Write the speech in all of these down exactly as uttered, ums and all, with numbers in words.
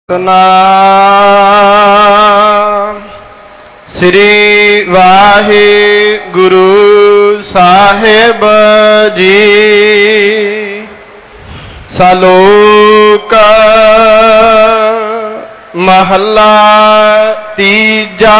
ਸਤਿਨਾਮ ਸ੍ਰੀ ਵਾਹਿਗੁਰੂ ਸਾਹਿਬ ਜੀ। ਸਲੋਕ ਮਹੱਲਾ ਤੀਜਾ।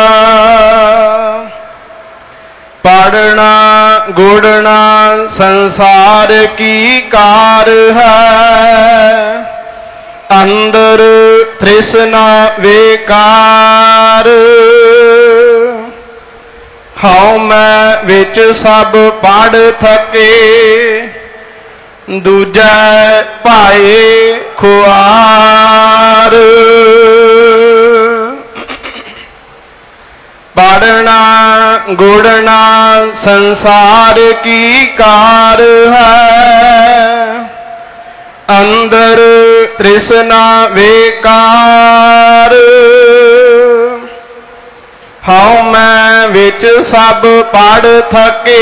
ਪੜ੍ਹਨਾ ਗੁੜਨਾ ਸੰਸਾਰ ਕੀ ਕਾਰ ਹੈ, ਅੰਦਰ ਤ੍ਰਿਸ਼ਨਾ ਵੇਕਾਰ। ਹਉ ਮੈਂ ਵਿੱਚ ਸਭ ਪੜ੍ਹ ਥਕੇ, ਦੂਜੈ ਭਾਏ ਖੁਆਰ। ਪੜ੍ਹਨਾ ਗੁੜਨਾ ਸੰਸਾਰ ਕੀ ਕਾਰ ਹੈ, ਅੰਦਰ ਤ੍ਰਿਸ਼ਨਾ ਵੇਕਾਰ। ਹਉ ਮੈਂ ਵਿੱਚ ਸਭ ਪੜ੍ਹ ਥਕੇ,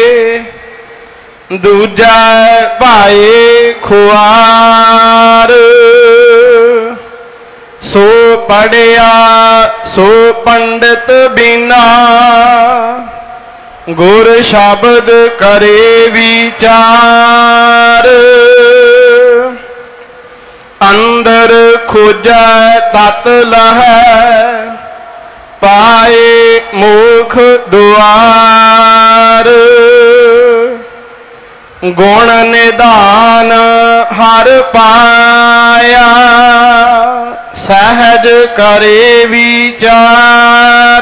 ਦੂਜਾ ਭਾਏ ਖੁਆਰ। ਸੋ ਪੜ੍ਹਿਆ ਸੋ ਪੰਡਿਤ ਬਿਨਾ, ਗੁਰ ਸ਼ਬਦ ਕਰੇ ਵਿਚਾਰ। ਅੰਦਰ ਖੋਜੈ ਤਤ ਲਹੈ, ਪਾਏ ਮੁਖ ਦੁਆਰ। ਗੁਣ ਨਿਧਾਨ ਹਰ ਪਾਇਆ, ਸਹਿਜ ਕਰੇ ਵਿਚਾਰ।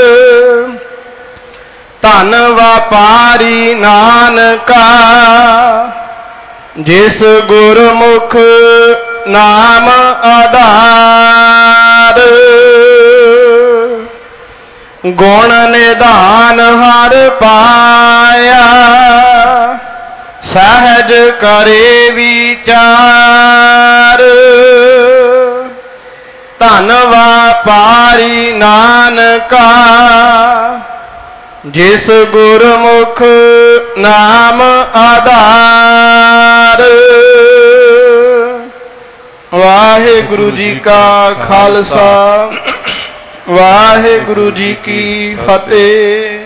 ਧਨ ਵਪਾਰੀ ਨਾਨਕਾ, ਜਿਸ ਗੁਰਮੁਖ ਨਾਮ ਆਧਾਰ। ਗੁਣ ਨਿਧਾਨ ਹਰ ਪਾਇਆ, ਸਹਿਜ ਕਰੇ ਵਿਚਾਰ। ਧਨ ਵਪਾਰੀ ਨਾਨਕਾ, ਜਿਸ ਗੁਰਮੁਖ ਨਾਮ ਆਧਾਰ। ਵਾਹਿਗੁਰੂ ਜੀ ਕਾ ਖਾਲਸਾ, ਵਾਹਿਗੁਰੂ ਜੀ ਕੀ ਫਤਿਹ।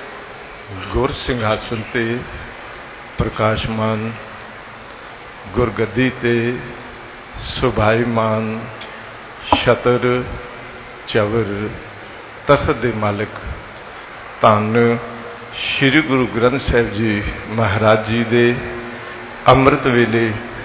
ਗੁਰ ਸਿੰਘਾਸਨ ਤੇ ਪ੍ਰਕਾਸ਼ਮਾਨ, ਗੁਰਗੱਦੀ ਤੇ ਸੁਭਾਈਮਾਨ, ਛਤਰ ਚਵਰ ਤਖਤ ਦੇ ਮਾਲਕ ਧੰਨ ਸ੍ਰੀ ਗੁਰੂ ਗ੍ਰੰਥ ਸਾਹਿਬ ਜੀ ਮਹਾਰਾਜ ਜੀ ਦੇ ਅੰਮ੍ਰਿਤ ਵੇਲੇ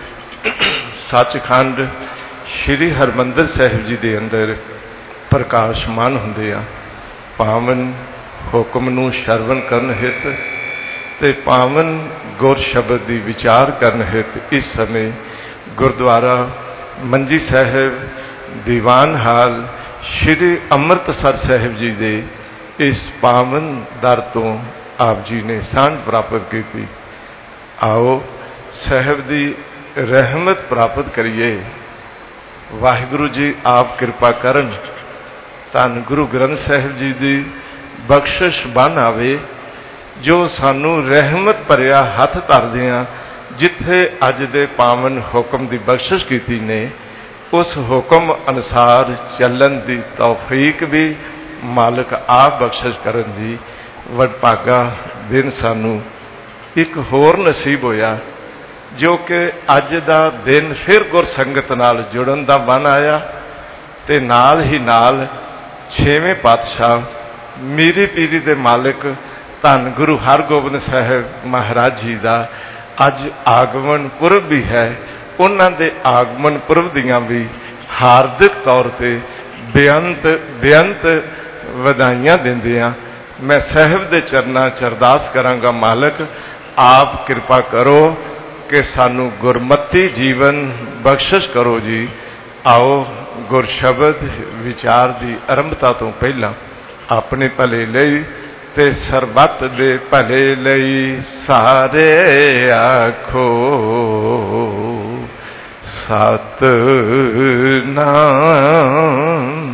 ਸੱਚਖੰਡ ਸ੍ਰੀ ਹਰਿਮੰਦਰ ਸਾਹਿਬ ਜੀ ਦੇ ਅੰਦਰ ਪ੍ਰਕਾਸ਼ਮਾਨ ਹੁੰਦੇ ਆ। ਪਾਵਨ ਹੁਕਮ ਨੂੰ ਸ਼ਰਵਣ ਕਰਨ ਹਿਤ ਤੇ ਪਾਵਨ ਗੁਰ ਸ਼ਬਦ ਦੀ ਵਿਚਾਰ ਕਰਨ ਹਿਤ ਇਸ ਸਮੇਂ ਗੁਰਦੁਆਰਾ ਮੰਜੀ ਸਾਹਿਬ ਦੀਵਾਨ ਹਾਲ ਸ੍ਰੀ ਅੰਮ੍ਰਿਤਸਰ ਸਾਹਿਬ ਜੀ ਦੇ ਇਸ ਪਾਵਨ ਦਰ ਤੋਂ ਆਪ ਜੀ ਨੇ ਸਾਂਝ ਪ੍ਰਾਪਤ ਕੀਤੀ। ਆਓ ਸਾਹਿਬ ਦੀ ਰਹਿਮਤ ਪ੍ਰਾਪਤ ਕਰੀਏ। ਵਾਹਿਗੁਰੂ ਜੀ ਆਪ ਕਿਰਪਾ ਕਰਨ, ਧੰਨ ਗੁਰੂ ਗ੍ਰੰਥ ਸਾਹਿਬ ਜੀ ਦੀ ਬਖਸ਼ਿਸ਼ ਬਣ ਆਵੇ, ਜੋ ਸਾਨੂੰ ਰਹਿਮਤ ਭਰਿਆ ਹੱਥ ਧਰਦੇ ਹਾਂ। ਜਿੱਥੇ ਅੱਜ ਦੇ ਪਾਵਨ ਹੁਕਮ ਦੀ ਬਖਸ਼ਿਸ਼ ਕੀਤੀ ਨੇ, ਉਸ ਹੁਕਮ ਅਨੁਸਾਰ ਚੱਲਣ ਦੀ ਤੌਫੀਕ ਵੀ ਮਾਲਕ ਆਪ ਬਖਸ਼ਿਸ਼ ਕਰਨ ਜੀ। ਵਡਭਾਗਾ ਦਿਨ ਸਾਨੂੰ ਇੱਕ ਹੋਰ ਨਸੀਬ ਹੋਇਆ, ਜੋ ਕਿ ਅੱਜ ਦਾ ਦਿਨ ਫਿਰ ਗੁਰਸੰਗਤ ਨਾਲ ਜੁੜਨ ਦਾ ਬਣ ਆਇਆ। ਤੇ ਨਾਲ ਹੀ ਨਾਲ ਛੇਵੇਂ ਪਾਤਸ਼ਾਹ ਮੀਰੀ ਪੀਰੀ ਦੇ ਮਾਲਕ ਧੰਨ ਗੁਰੂ ਹਰਗੋਬਿੰਦ ਸਾਹਿਬ ਮਹਾਰਾਜ ਜੀ ਦਾ ਅੱਜ ਆਗਮਨ ਪੁਰਬ ਵੀ ਹੈ। ਉਹਨਾਂ ਦੇ ਆਗਮਨ ਪੁਰਬ ਦੀਆਂ ਵੀ ਹਾਰਦਿਕ ਤੌਰ ਤੇ ਬੇਅੰਤ ਬੇਅੰਤ ਵਧਾਈਆਂ ਦਿੰਦੇ ਹਾਂ। ਮੈਂ ਸਾਹਿਬ ਦੇ ਚਰਨਾਂ 'ਚ ਅਰਦਾਸ ਕਰਾਂਗਾ, ਮਾਲਕ ਆਪ ਕਿਰਪਾ ਕਰੋ ਕਿ ਸਾਨੂੰ ਗੁਰਮਤੀ ਜੀਵਨ ਬਖਸ਼ਿਸ਼ ਕਰੋ ਜੀ। ਆਓ ਗੁਰ ਸ਼ਬਦ ਵਿਚਾਰ ਦੀ ਆਰੰਭਤਾ ਤੋਂ ਪਹਿਲਾਂ ਆਪਣੇ ਭਲੇ ਲਈ ਤੇ ਸਰਬੱਤ ਦੇ ਭਲੇ ਲਈ ਸਾਰੇ ਆਖੋ ਸਤਿਨਾਮ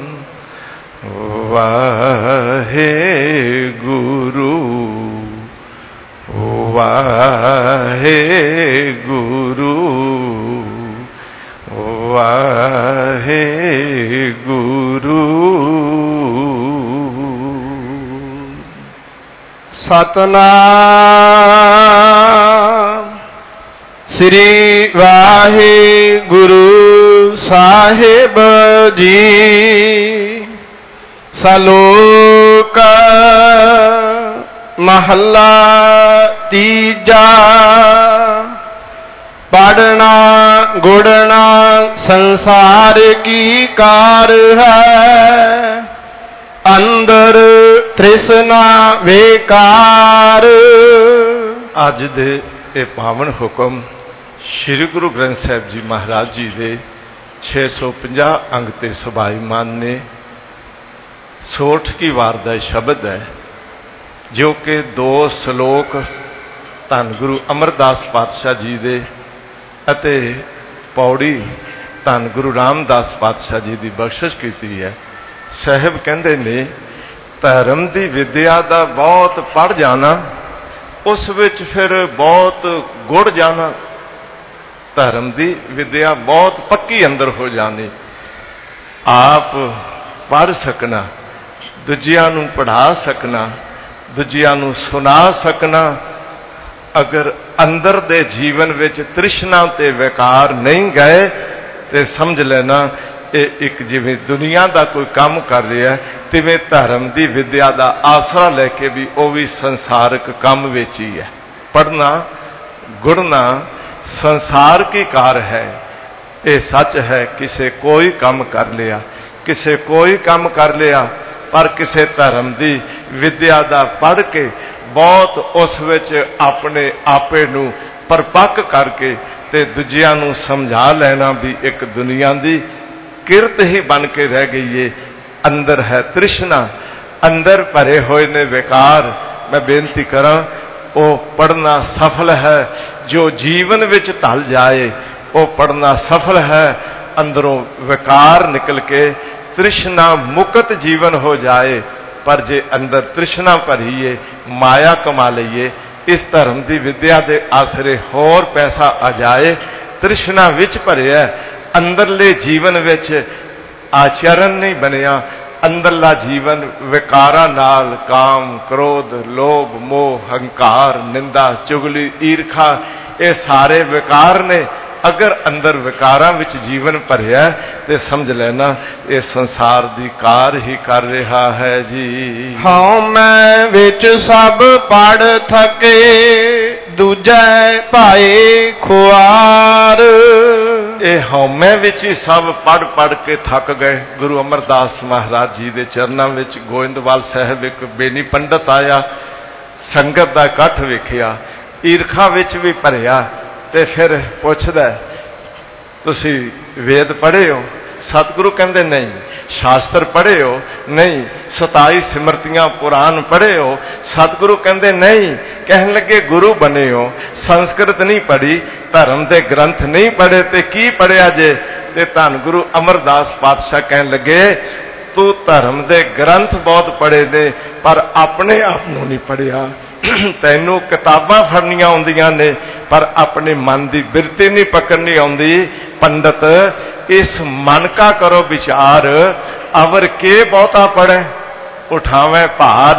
ਵਾਹਿਗੁਰੂ ਵਾਹਿਗੁਰੂ ਵਾਹਿਗੁਰੂ ਵਾਹਿ ਗੁਰੂ। ਸਤਨਾਮ ਸ੍ਰੀ ਵਾਹਿਗੁਰੂ ਸਾਹਿਬ ਜੀ। ਸਲੋਕ ਮਹੱਲਾ ਤੀਜਾ। ਪੜਨਾ ਗੁੜਨਾ ਸੰਸਾਰ ਕੀ ਕਾਰ ਹੈ, ਅੰਦਰ ਤ੍ਰਿਸ਼ਨਾ ਵੇਕਾਰ। ਅੱਜ ਦੇ ਇਹ ਪਾਵਨ ਹੁਕਮ ਸ੍ਰੀ ਗੁਰੂ ਗ੍ਰੰਥ ਸਾਹਿਬ ਜੀ ਮਹਾਰਾਜ ਜੀ ਦੇ ਛੇ ਸੌ ਪੰਜਾਹ ਅੰਗ ਤੇ ਸੁਭਾਈਮਾਨ ਨੇ। ਸੋਠ ਕੀ ਵਾਰ ਦਾ ਸ਼ਬਦ ਹੈ, ਜੋ ਕਿ ਦੋ ਸ਼ਲੋਕ ਧੰਨ ਗੁਰੂ ਅਮਰਦਾਸ ਪਾਤਸ਼ਾਹ ਜੀ ਦੇ ਅਤੇ ਪੌੜੀ ਧੰਨ ਗੁਰੂ ਰਾਮਦਾਸ ਪਾਤਸ਼ਾਹ ਜੀ ਦੀ ਬਖਸ਼ਿਸ਼ ਕੀਤੀ ਹੈ। ਸਾਹਿਬ ਕਹਿੰਦੇ ਨੇ, ਧਰਮ ਦੀ ਵਿਦਿਆ ਦਾ ਬਹੁਤ ਪੜ੍ਹ ਜਾਣਾ, ਉਸ ਵਿੱਚ ਫਿਰ ਬਹੁਤ ਗੁੜ ਜਾਣਾ। ਧਰਮ ਦੀ ਵਿਦਿਆ ਬਹੁਤ ਪੱਕੀ ਅੰਦਰ ਹੋ ਜਾਣੀ, ਆਪ ਪੜ੍ਹ ਸਕਣਾ, ਦੂਜਿਆਂ ਨੂੰ ਪੜ੍ਹਾ ਸਕਣਾ, ਦੂਜਿਆਂ ਨੂੰ ਸੁਣਾ ਸਕਣਾ। ਅਗਰ ਅੰਦਰ ਦੇ ਜੀਵਨ ਵਿੱਚ ਤ੍ਰਿਸ਼ਨਾ ਤੇ ਵਿਕਾਰ ਨਹੀਂ ਗਏ ਤੇ ਸਮਝ ਲੈਣਾ ਇਹ ਇੱਕ ਜਿਵੇਂ ਦੁਨੀਆ ਦਾ ਕੋਈ ਕੰਮ ਕਰ ਰਿਹਾ, ਤਿਵੇਂ ਧਰਮ ਦੀ ਵਿਦਿਆ ਦਾ ਆਸਰਾ ਲੈ ਕੇ ਵੀ ਉਹ ਵੀ ਸੰਸਾਰਕ ਕੰਮ ਵਿੱਚ ਹੀ ਹੈ। ਪੜ੍ਹਨਾ ਗੁੜਨਾ ਸੰਸਾਰ ਕੀ ਕਾਰ ਹੈ। ਇਹ ਸੱਚ ਹੈ, ਕਿਸੇ ਕੋਈ ਕੰਮ ਕਰ ਲਿਆ, ਕਿਸੇ ਕੋਈ ਕੰਮ ਕਰ ਲਿਆ, ਪਰ ਕਿਸੇ ਧਰਮ ਦੀ ਵਿਦਿਆ ਦਾ ਪੜ੍ਹ ਕੇ ਬਹੁਤ ਉਸ ਵਿੱਚ ਆਪਣੇ ਆਪੇ ਨੂੰ ਪਰਪੱਕ ਕਰਕੇ ਤੇ ਦੂਜਿਆਂ ਨੂੰ ਸਮਝਾ ਲੈਣਾ ਵੀ ਇੱਕ ਦੁਨੀਆ ਦੀ ਕਿਰਤ ਹੀ ਬਣ ਕੇ ਰਹਿ ਗਈ ਏ। ਅੰਦਰ ਹੈ ਤ੍ਰਿਸ਼ਨਾ, ਅੰਦਰ ਭਰੇ ਹੋਏ ਨੇ ਵਿਕਾਰ। ਮੈਂ ਬੇਨਤੀ ਕਰਾਂ, ਉਹ ਪੜ੍ਹਨਾ ਸਫਲ ਹੈ। ਜੋ ਜੀਵਨ ਵਿੱਚ ਢਲ ਜਾਏ ਉਹ ਪੜ੍ਹਨਾ ਸਫਲ ਹੈ। ਅੰਦਰੋਂ ਵਿਕਾਰ ਨਿਕਲ ਕੇ ਤ੍ਰਿਸ਼ਨਾ ਮੁਕਤ ਜੀਵਨ ਹੋ ਜਾਏ। ਪਰ ਜੇ ਅੰਦਰ ਤ੍ਰਿਸ਼ਨਾ ਭਰੀਏ, ਮਾਇਆ ਕਮਾ ਲਈਏ, ਇਸ ਧਰਮ ਦੀ ਵਿਦਿਆ ਦੇ ਆਸਰੇ ਹੋਰ ਪੈਸਾ ਆ ਜਾਏ, ਤ੍ਰਿਸ਼ਨਾ ਵਿੱਚ ਭਰਿਆ, ਅੰਦਰਲੇ ਜੀਵਨ ਵਿੱਚ ਆਚਰਨ ਨਹੀਂ ਬਣਿਆ। ਅੰਦਰਲਾ ਜੀਵਨ ਵਿਕਾਰਾਂ ਨਾਲ, ਕਾਮ, ਕ੍ਰੋਧ, ਲੋਭ, ਮੋਹ, ਹੰਕਾਰ, ਨਿੰਦਾ, ਚੁਗਲੀ, ਈਰਖਾ, ਇਹ ਸਾਰੇ ਵਿਕਾਰ ਨੇ। ਅਗਰ ਅੰਦਰ ਵਿਕਾਰਾਂ ਵਿੱਚ ਜੀਵਨ ਭਰਿਆ ਤੇ ਸਮਝ ਲੈਣਾ ਇਹ ਸੰਸਾਰ ਦੀ ਕਾਰ ਹੀ ਕਰ ਰਿਹਾ ਹੈ ਜੀ। ਹਉ ਮੈਂ ਵਿੱਚ ਸਭ ਪੜ ਥਕੇ, ਦੂਜੈ ਭਾਏ ਖੁਆਰ। ਇਹ ਹਉਮੈ ਵਿੱਚ ਹੀ ਸਭ ਪੜ ਪੜ ਕੇ ਥੱਕ ਗਏ। ਗੁਰੂ ਅਮਰਦਾਸ ਮਹਾਰਾਜ ਜੀ ਦੇ ਚਰਨਾਂ ਵਿੱਚ ਗੋਇੰਦਵਾਲ ਸਾਹਿਬ ਇੱਕ ਬੇਨੀ ਪੰਡਤ ਆਇਆ, ਸੰਗਤ ਦਾ ਇਕੱਠ ਵੇਖਿਆ, ਈਰਖਾ ਵਿੱਚ ਵੀ ਭਰਿਆ, ਤੇ ਫਿਰ ਪੁੱਛਦਾ, ਤੁਸੀਂ ਵੇਦ ਪੜ੍ਹੇ ਹੋ? ਸਤਿਗੁਰੂ ਕਹਿੰਦੇ ਨਹੀਂ। ਸ਼ਾਸਤਰ ਪੜ੍ਹੇ ਹੋ? ਨਹੀਂ। ਸਤਾਈ ਸਿਮਰਤੀਆਂ ਪੁਰਾਣ ਪੜ੍ਹੇ ਹੋ? ਸਤਿਗੁਰੂ ਕਹਿੰਦੇ ਨਹੀਂ। ਕਹਿਣ ਲੱਗੇ ਗੁਰੂ ਬਣੇ ਹੋ, ਸੰਸਕ੍ਰਿਤ ਨਹੀਂ ਪੜ੍ਹੀ, ਧਰਮ ਦੇ ਗ੍ਰੰਥ ਨਹੀਂ ਪੜ੍ਹੇ, ਤੇ ਕੀ ਪੜ੍ਹਿਆ ਜੇ? ਤੇ ਧੰਨ ਗੁਰੂ ਅਮਰਦਾਸ ਪਾਤਸ਼ਾਹ ਕਹਿਣ ਲੱਗੇ, ਤੂੰ ਧਰਮ ਦੇ ਗ੍ਰੰਥ ਬਹੁਤ ਪੜ੍ਹੇ ਨੇ, ਪਰ ਆਪਣੇ ਆਪ ਨੂੰ ਨਹੀਂ ਪੜ੍ਹਿਆ। ਤੈਨੂੰ ਕਿਤਾਬਾਂ ਫੜਨੀਆਂ ਆਉਂਦੀਆਂ ਨੇ, ਪਰ ਆਪਣੇ ਮਨ ਦੀ ਬਿਰਤੀ ਨਹੀਂ ਪਕੜਨੀ ਆਉਂਦੀ। ਪੰਡਤ, ਇਸ ਮਨ ਕਾ ਕਰੋ ਵਿਚਾਰ, ਅਵਰ ਕੇ ਬਹੁਤਾ ਪੜ੍ਹੈ ਉਠਾਵੇਂ ਭਾਰ।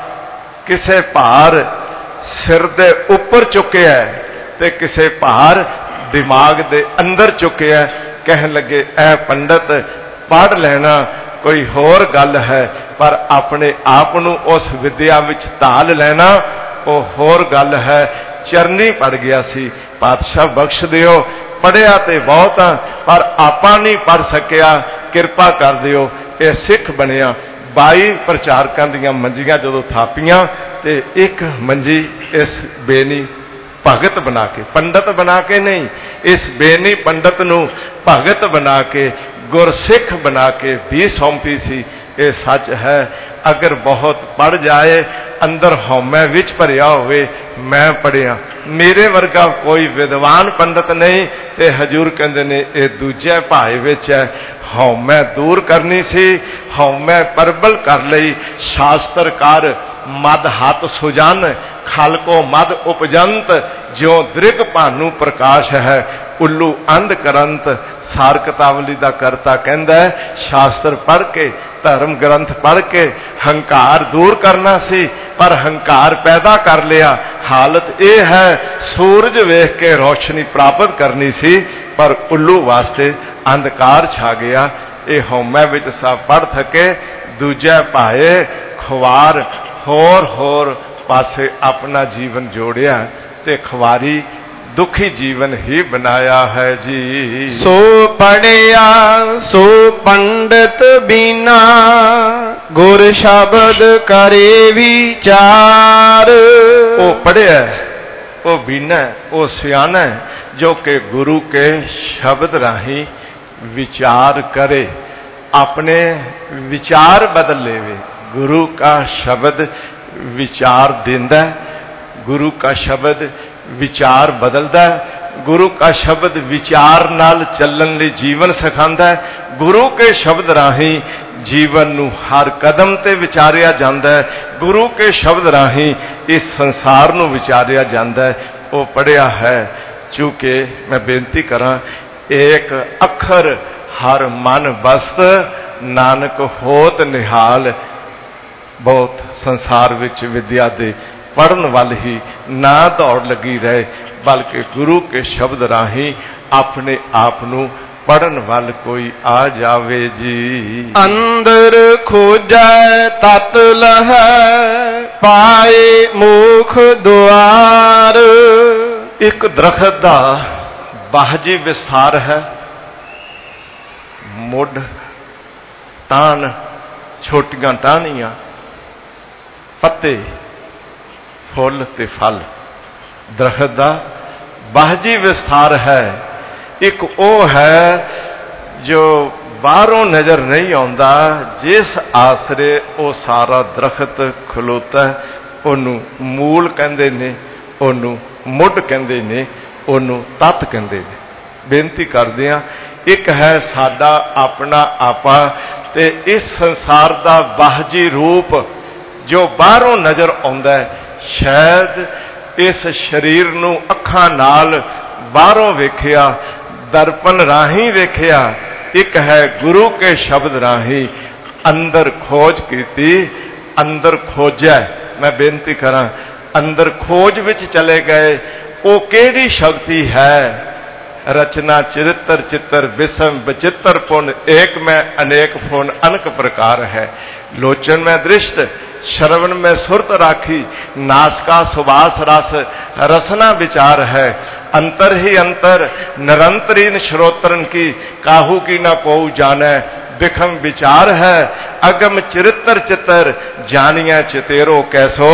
ਕਿਸੇ ਭਾਰ ਸਿਰ ਦੇ ਉੱਪਰ ਚੁੱਕਿਆ ਤੇ ਕਿਸੇ ਭਾਰ ਦਿਮਾਗ ਦੇ ਅੰਦਰ ਚੁੱਕਿਆ। ਕਹਿਣ ਲੱਗੇ, ਐ ਪੰਡਤ, ਪੜ੍ਹ ਲੈਣਾ ਕੋਈ ਹੋਰ ਗੱਲ ਹੈ, ਪਰ ਆਪਣੇ ਆਪ ਨੂੰ ਉਸ ਵਿਦਿਆ ਵਿੱਚ ਢਾਲ ਲੈਣਾ ਉਹ ਹੋਰ ਗੱਲ ਹੈ। ਚਰਨੀ ਪੜ ਗਿਆ ਸੀ। ਪਾਤਸ਼ਾਹ ਬਖਸ਼ ਦਿਓ, ਪੜ੍ਹਿਆ ਤੇ ਬਹੁਤ ਆ, ਪਰ ਆਪਾਂ ਨਹੀਂ ਪੜ ਸਕਿਆ, ਕਿਰਪਾ ਕਰ ਦਿਓ। ਇਹ ਸਿੱਖ ਬਣਿਆ। ਬਾਈ ਪ੍ਰਚਾਰਕਾਂ ਦੀਆਂ ਮੰਜੀਆਂ ਜਦੋਂ ਥਾਪੀਆਂ ਤੇ ਇੱਕ ਮੰਜੀ ਇਸ ਬੇਨੀ ਭਗਤ ਬਣਾ ਕੇ, ਪੰਡਤ ਬਣਾ ਕੇ ਨਹੀਂ, ਇਸ ਬੇਨੀ ਪੰਡਤ ਨੂੰ ਭਗਤ ਬਣਾ ਕੇ, ਗੁਰਸਿੱਖ ਬਣਾ ਕੇ ਵੀ ਸੌਂਪੀ ਸੀ। ਇਹ ਸੱਚ ਹੈ। ਅਗਰ ਬਹੁਤ ਪੜ ਜਾਏ, ਅੰਦਰ ਹਉਮੈ ਵਿੱਚ ਭਰਿਆ ਹੋਵੇ, ਮੈਂ ਪੜਿਆ, ਮੇਰੇ ਵਰਗਾ ਕੋਈ ਵਿਦਵਾਨ ਪੰਡਤ ਨਹੀਂ, ਤੇ ਹਜੂਰ ਕਹਿੰਦੇ ਨੇ ਇਹ ਦੂਜੇ ਭਾਏ ਵਿੱਚ ਹੈ। ਹਉਮੈ ਦੂਰ ਕਰਨੀ ਸੀ, ਹਉਮੈ ਪਰਬਲ ਕਰ ਲਈ। ਸ਼ਾਸਤਰਕਾਰ ਮਦ ਹੱਥ ਸੁਜਨ, ਖਲ ਕੋ ਮਦ ਉਪਜੰਤ, ਜਿਉ ਦ੍ਰਿਗ ਭਾਨੂ ਪ੍ਰਕਾਸ਼ ਹੈ, ਉੱਲੂ ਅੰਧ ਕਰੰਤ। सार किताबली का करता कहता है शास्त्र पढ़ के धर्म ग्रंथ पढ़ के हंकार दूर करना सी, पर हंकार पैदा कर लिया। हालत यह है सूरज वेख के रोशनी प्राप्त करनी सी, पर उल्लू वास्ते अंधकार छा गया। ये हौमै विच सब पढ़ थके, दूजे पाए खुवार होर होर पासे अपना जीवन जोड़िया ते खुवारी दुखी जीवन ही बनाया है जी। सो पढ़िया सो पंडित बीना, गुर शब्द करे विचार। वो पढ़िया वो बीना वो सियाना जो के गुरु के शब्द राही विचार करे, अपने विचार बदल लेवे। गुरु का शब्द विचार देंदा, गुरु का शब्द विचार बदलदा, गुरु का शब्द विचार नाल चलण लई जीवन सिखांदा है। गुरु के शब्द राही जीवन नूं हर कदम ते विचारिया जांदा है, गुरु के शब्द राही इस संसार नूं विचारिया जांदा है। वो पढ़िया है चूंकि मैं बेनती करां, एक अखर हर मन बस्त, नानक होत निहाल। बहुत संसार विच विद्या दे पढ़न वाल ही ना दौड़ लगी रहे, बल्कि गुरु के शब्द राही अपने आप नूं पढ़न वाल कोई आ जावे जी। अंदर खोजै तत लहै, पाए मुख द्वार। एक दरखत दा बाहजी विस्तार है, मुड टान छोटियां टाहनियां, पत्ते फुल ते फल। दरखत का बाहजी विस्तार है। एक वो है जो बाहरों नजर नहीं आता, जिस आसरे वो सारा दरखत खलोता है, उन्हों मूल कहते ने, उन्हों मुड कहते ने, उन्हों तत्त कहते ने। बेनती करते हैं, एक है साडा अपना आपा ते इस संसार का बाहजी रूप जो बाहरों नजर आता है। शायद इस शरीर नूं अखां नाल बाहरों वेखिया, दर्पण राही वेखिया। एक है गुरु के शब्द राही अंदर खोज कीती, अंदर खोजा। मैं बेनती करा, अंदर खोज विच चले गए। वो केड़ी शक्ति है? रचना चरित्र चित्र विषम विचित्र पुन, एक में अनेक पुन अनक प्रकार है। लोचन में दृष्ट, श्रवण में सुरत राखी, नासका सुबास रस, रसना विचार है। अंतर ही अंतर निरंतरीन श्रोत्रन की, काहू की न कोऊ जाने। विखम विचार है अगम चरित्र चित्र, जानिया चितेरो कैसो।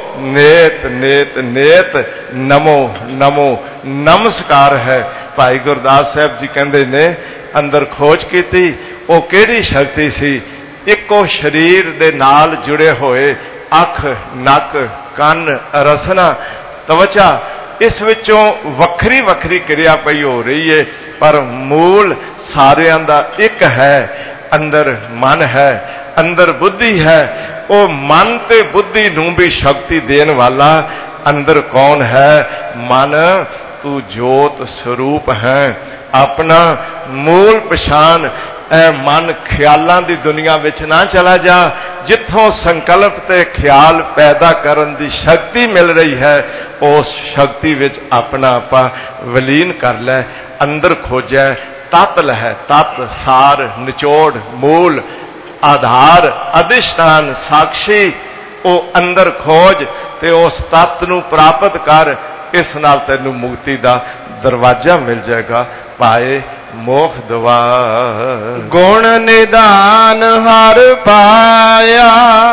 नेत नेत नेत नमो नमो नमस्कार है। भाई गुरदास साहब जी कहते ने, अंदर खोज की थी, वो केड़ी शक्ति सी? इको शरीर दे नाल जुड़े होए अख नक कन रसना त्वचा, इस विचों वखरी वखरी क्रिया पई हो रही है, पर मूल सारियां दा एक है। अंदर मन है, अंदर बुद्धि है। वो मन ते बुद्धि नूं भी शक्ति देने वाला अंदर कौन है? मन, तू जोत स्वरूप है। अपना मूल पछाण। ए मन ख्यालों की दुनिया विच ना चला जा, जिथों संकल्प ते ख्याल पैदा करन दी शक्ति मिल रही है, उस शक्ति विच अपना आपा वलीन कर लै। अंदर खोजै, तत्त है। तत्त सार निचोड़ मूल आधार अधिष्ठान साक्षी। वो अंदर खोज ते उस तत्त नूं प्राप्त कर। इस नाल तैनूं मुक्ति का दरवाजा मिल जाएगा। पाए मोख द्वार। गुण निदान हर पाया,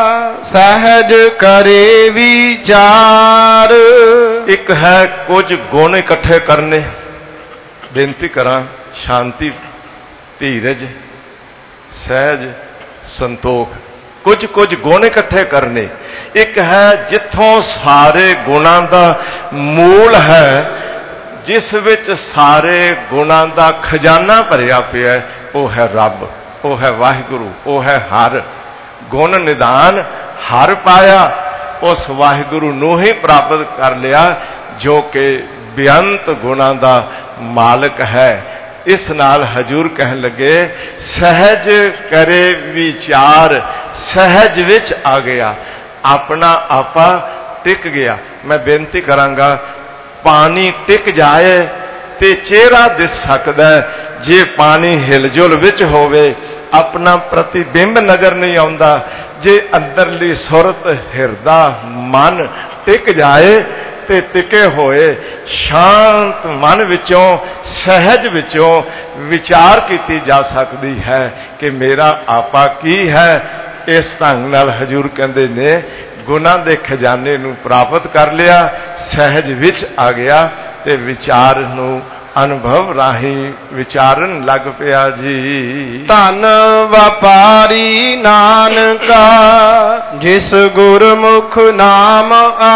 सहज करे विचार। एक है कुछ गुण इकट्ठे करने। बेनती करा, शांति धीरज सहज संतोख, कुछ कुछ गुण इकट्ठे करने। एक है जिथों सारे गुणों का मूल है, जिस विच सारे गुणों का खजाना भरिया पिया, वो है रब, वो है वाहिगुरु, वो है हर। गुण निदान हर पाया, उस वाहिगुरु नूं ही प्राप्त कर लिया जो कि बेअंत गुणों का मालिक है। इस नाल हजूर कहन लगे सहज करे विचार, सहज विच आ गया, अपना आपा टिक गया। मैं बेनती करांगा, पानी टिक जाए ते चेहरा दिस सकदा है, जे पानी हिलजुल विच होवे अपना प्रतिबिंब नजर नहीं आउंदा। जे अंदरली सुरत हिरदा मन टिक जाए ते टिके होए शांत मन विचों सहज विचों विचार की जा सकती है कि मेरा आपा की है। इस ढंग नाल हजूर कहते ने गुनाह दे खजाने नूं प्राप्त कर लिया, सहज विच आ गया ते विचार नूं अनुभव राही विचारन लग पिया जी। धन व्यापारी नानका जिस गुरमुख नाम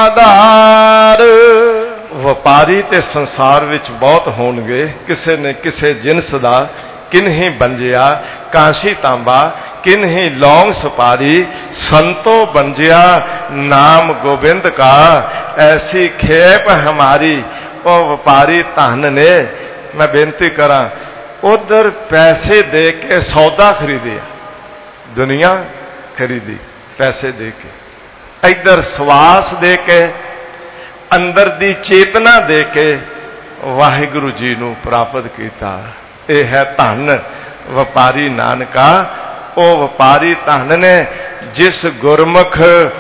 आधार। व्यापारी ते संसार विच बहुत होणगे, किसे ने किसे जिनस दा किन्ही बंजिया कांशी तांबा, किन्ही लौंग सुपारी, संतो बंजिया नाम गोविंद का। ऐसी खेप हमारी वो व्यापारी धन ने। मैं बेनती करा, उधर पैसे दे के सौदा खरीदे, दुनिया खरीदी पैसे दे के, इधर सवास दे के अंदर दी चेतना दे के वाहिगुरु जी नूं प्राप्त किया। यह है धन व्यापारी नानका। ओ व्यापारी धन ने जिस गुरमुख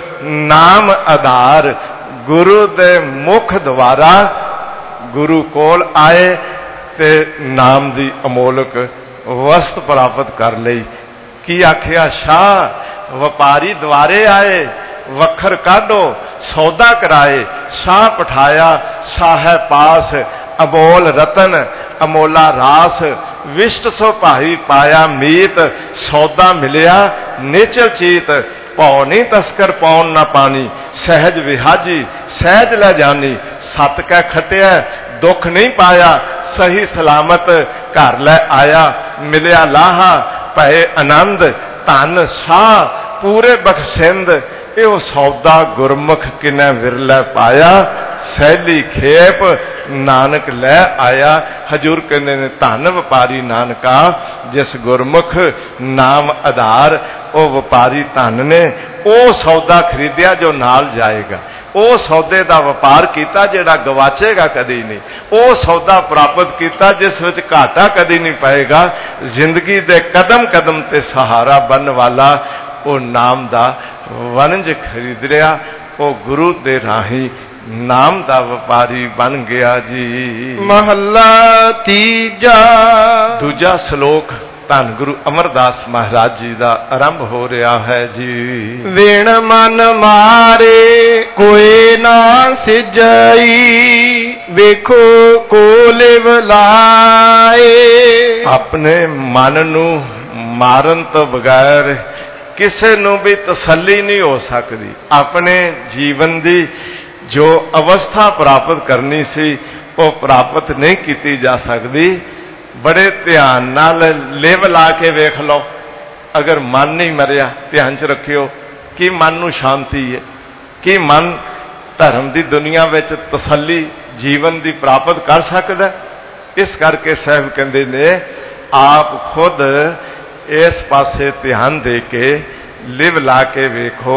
नाम आधार, गुरु दे मुख द्वारा गुरु कोल आए ते नाम दी अमोलक वस्त प्राप्त कर लई। की आखिया, शाह व्यापारी द्वारे आए वखर काढो सौदा कराए, शाह पठाया साहे पास अमोल रतन अमोला रास। विष्ट सो भाई पाया मीत, सौदा मिलिया नेचल चीत। पौ नहीं तस्कर पौन ना पानी, सहज विहाजी सहज लै जानी। सत कै खटिया दुख नहीं पाया, सही सलामत घर लै आया। मिलिया लाहा भय आनंद, धन शाह पूरे बखशिंद। यो सौदा गुरमुख किने विरलै पाया, सैली खेप नानक लै आया। हजूर कहते ने धन व्यापारी नानका जिस गुरमुख नाम आधार। वो व्यापारी धन ने वो सौदा खरीदिया जो नाल जाएगा, वो सौदे का व्यापार किया जिहड़ा गवाचेगा कदी नहीं, वो सौदा प्राप्त किया जिस विच घाटा कदी नहीं पाएगा। जिंदगी दे कदम कदम ते सहारा बन वाला वो नाम दा वणज खरीद लिया। वो गुरु दे राही नाम दा व्यापारी बन गया जी। महला तीजा। दूजा श्लोक धन गुरु अमरदास महाराज जी का आरंभ हो रहा है जी। विण मन मारे कोई ना सिजई, वेखो को लिव लाए। अपने मन नू मारन तो बगैर किसे नू भी तसल्ली नहीं हो सकती। अपने जीवन की जो अवस्था प्राप्त करनी सी वो प्राप्त नहीं की जा सकती। बड़े ध्यान नाल लिव ला के वेख लो, अगर मन नहीं मरिया ध्यान च रखियो कि मन नू शांति है, कि मन धर्म की दुनिया में तसल्ली जीवन की प्राप्त कर सकता। इस करके साहब कहते ने आप खुद इस पासे ध्यान दे के लिव ला के वेखो,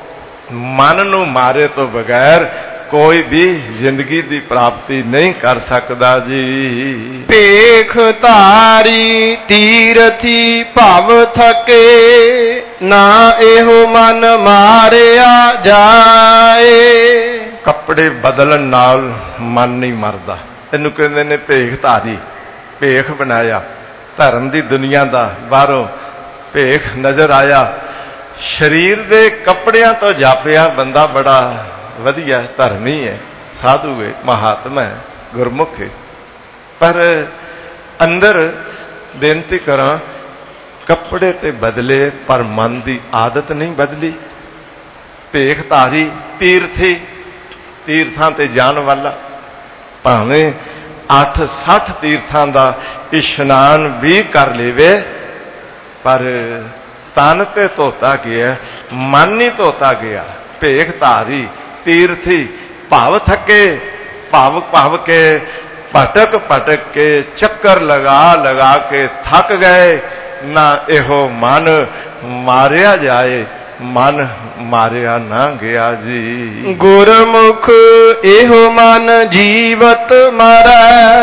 मन नू मारे तो बगैर कोई भी जिंदगी की प्राप्ति नहीं कर सकता जी। पेख तारी तीरथी भव थके, ना एहो मन मारिया जाए। कपड़े बदलन नाल मन नहीं मरदा, इनू कहते ने भेख धारी। भेख बनाया धर्म की दुनिया का, बाहरों भेख नजर आया, शरीर के कपड़िया तो जापिया बंदा बड़ा वधिया धर्मी है, साधु है, महात्मा है, गुरमुख है, पर अंदर बेनती करा कपड़े ते बदले पर मन की आदत नहीं बदली। भेख धारी तीर्थी, तीर्थां ते जान वाला, भावें अठ सठ तीर्थां का इशनान भी कर लेवे पर तन ते धोता गया, मन नहीं धोता गया। भेख धारी तीर्थी भव थके, भव भव के भटक भटक के चक्कर लगा लगा के थक गए, ना एहो मन मारिया जाए, मन मारिया ना गया जी। गुरमुख एहो मन जीवत मरै,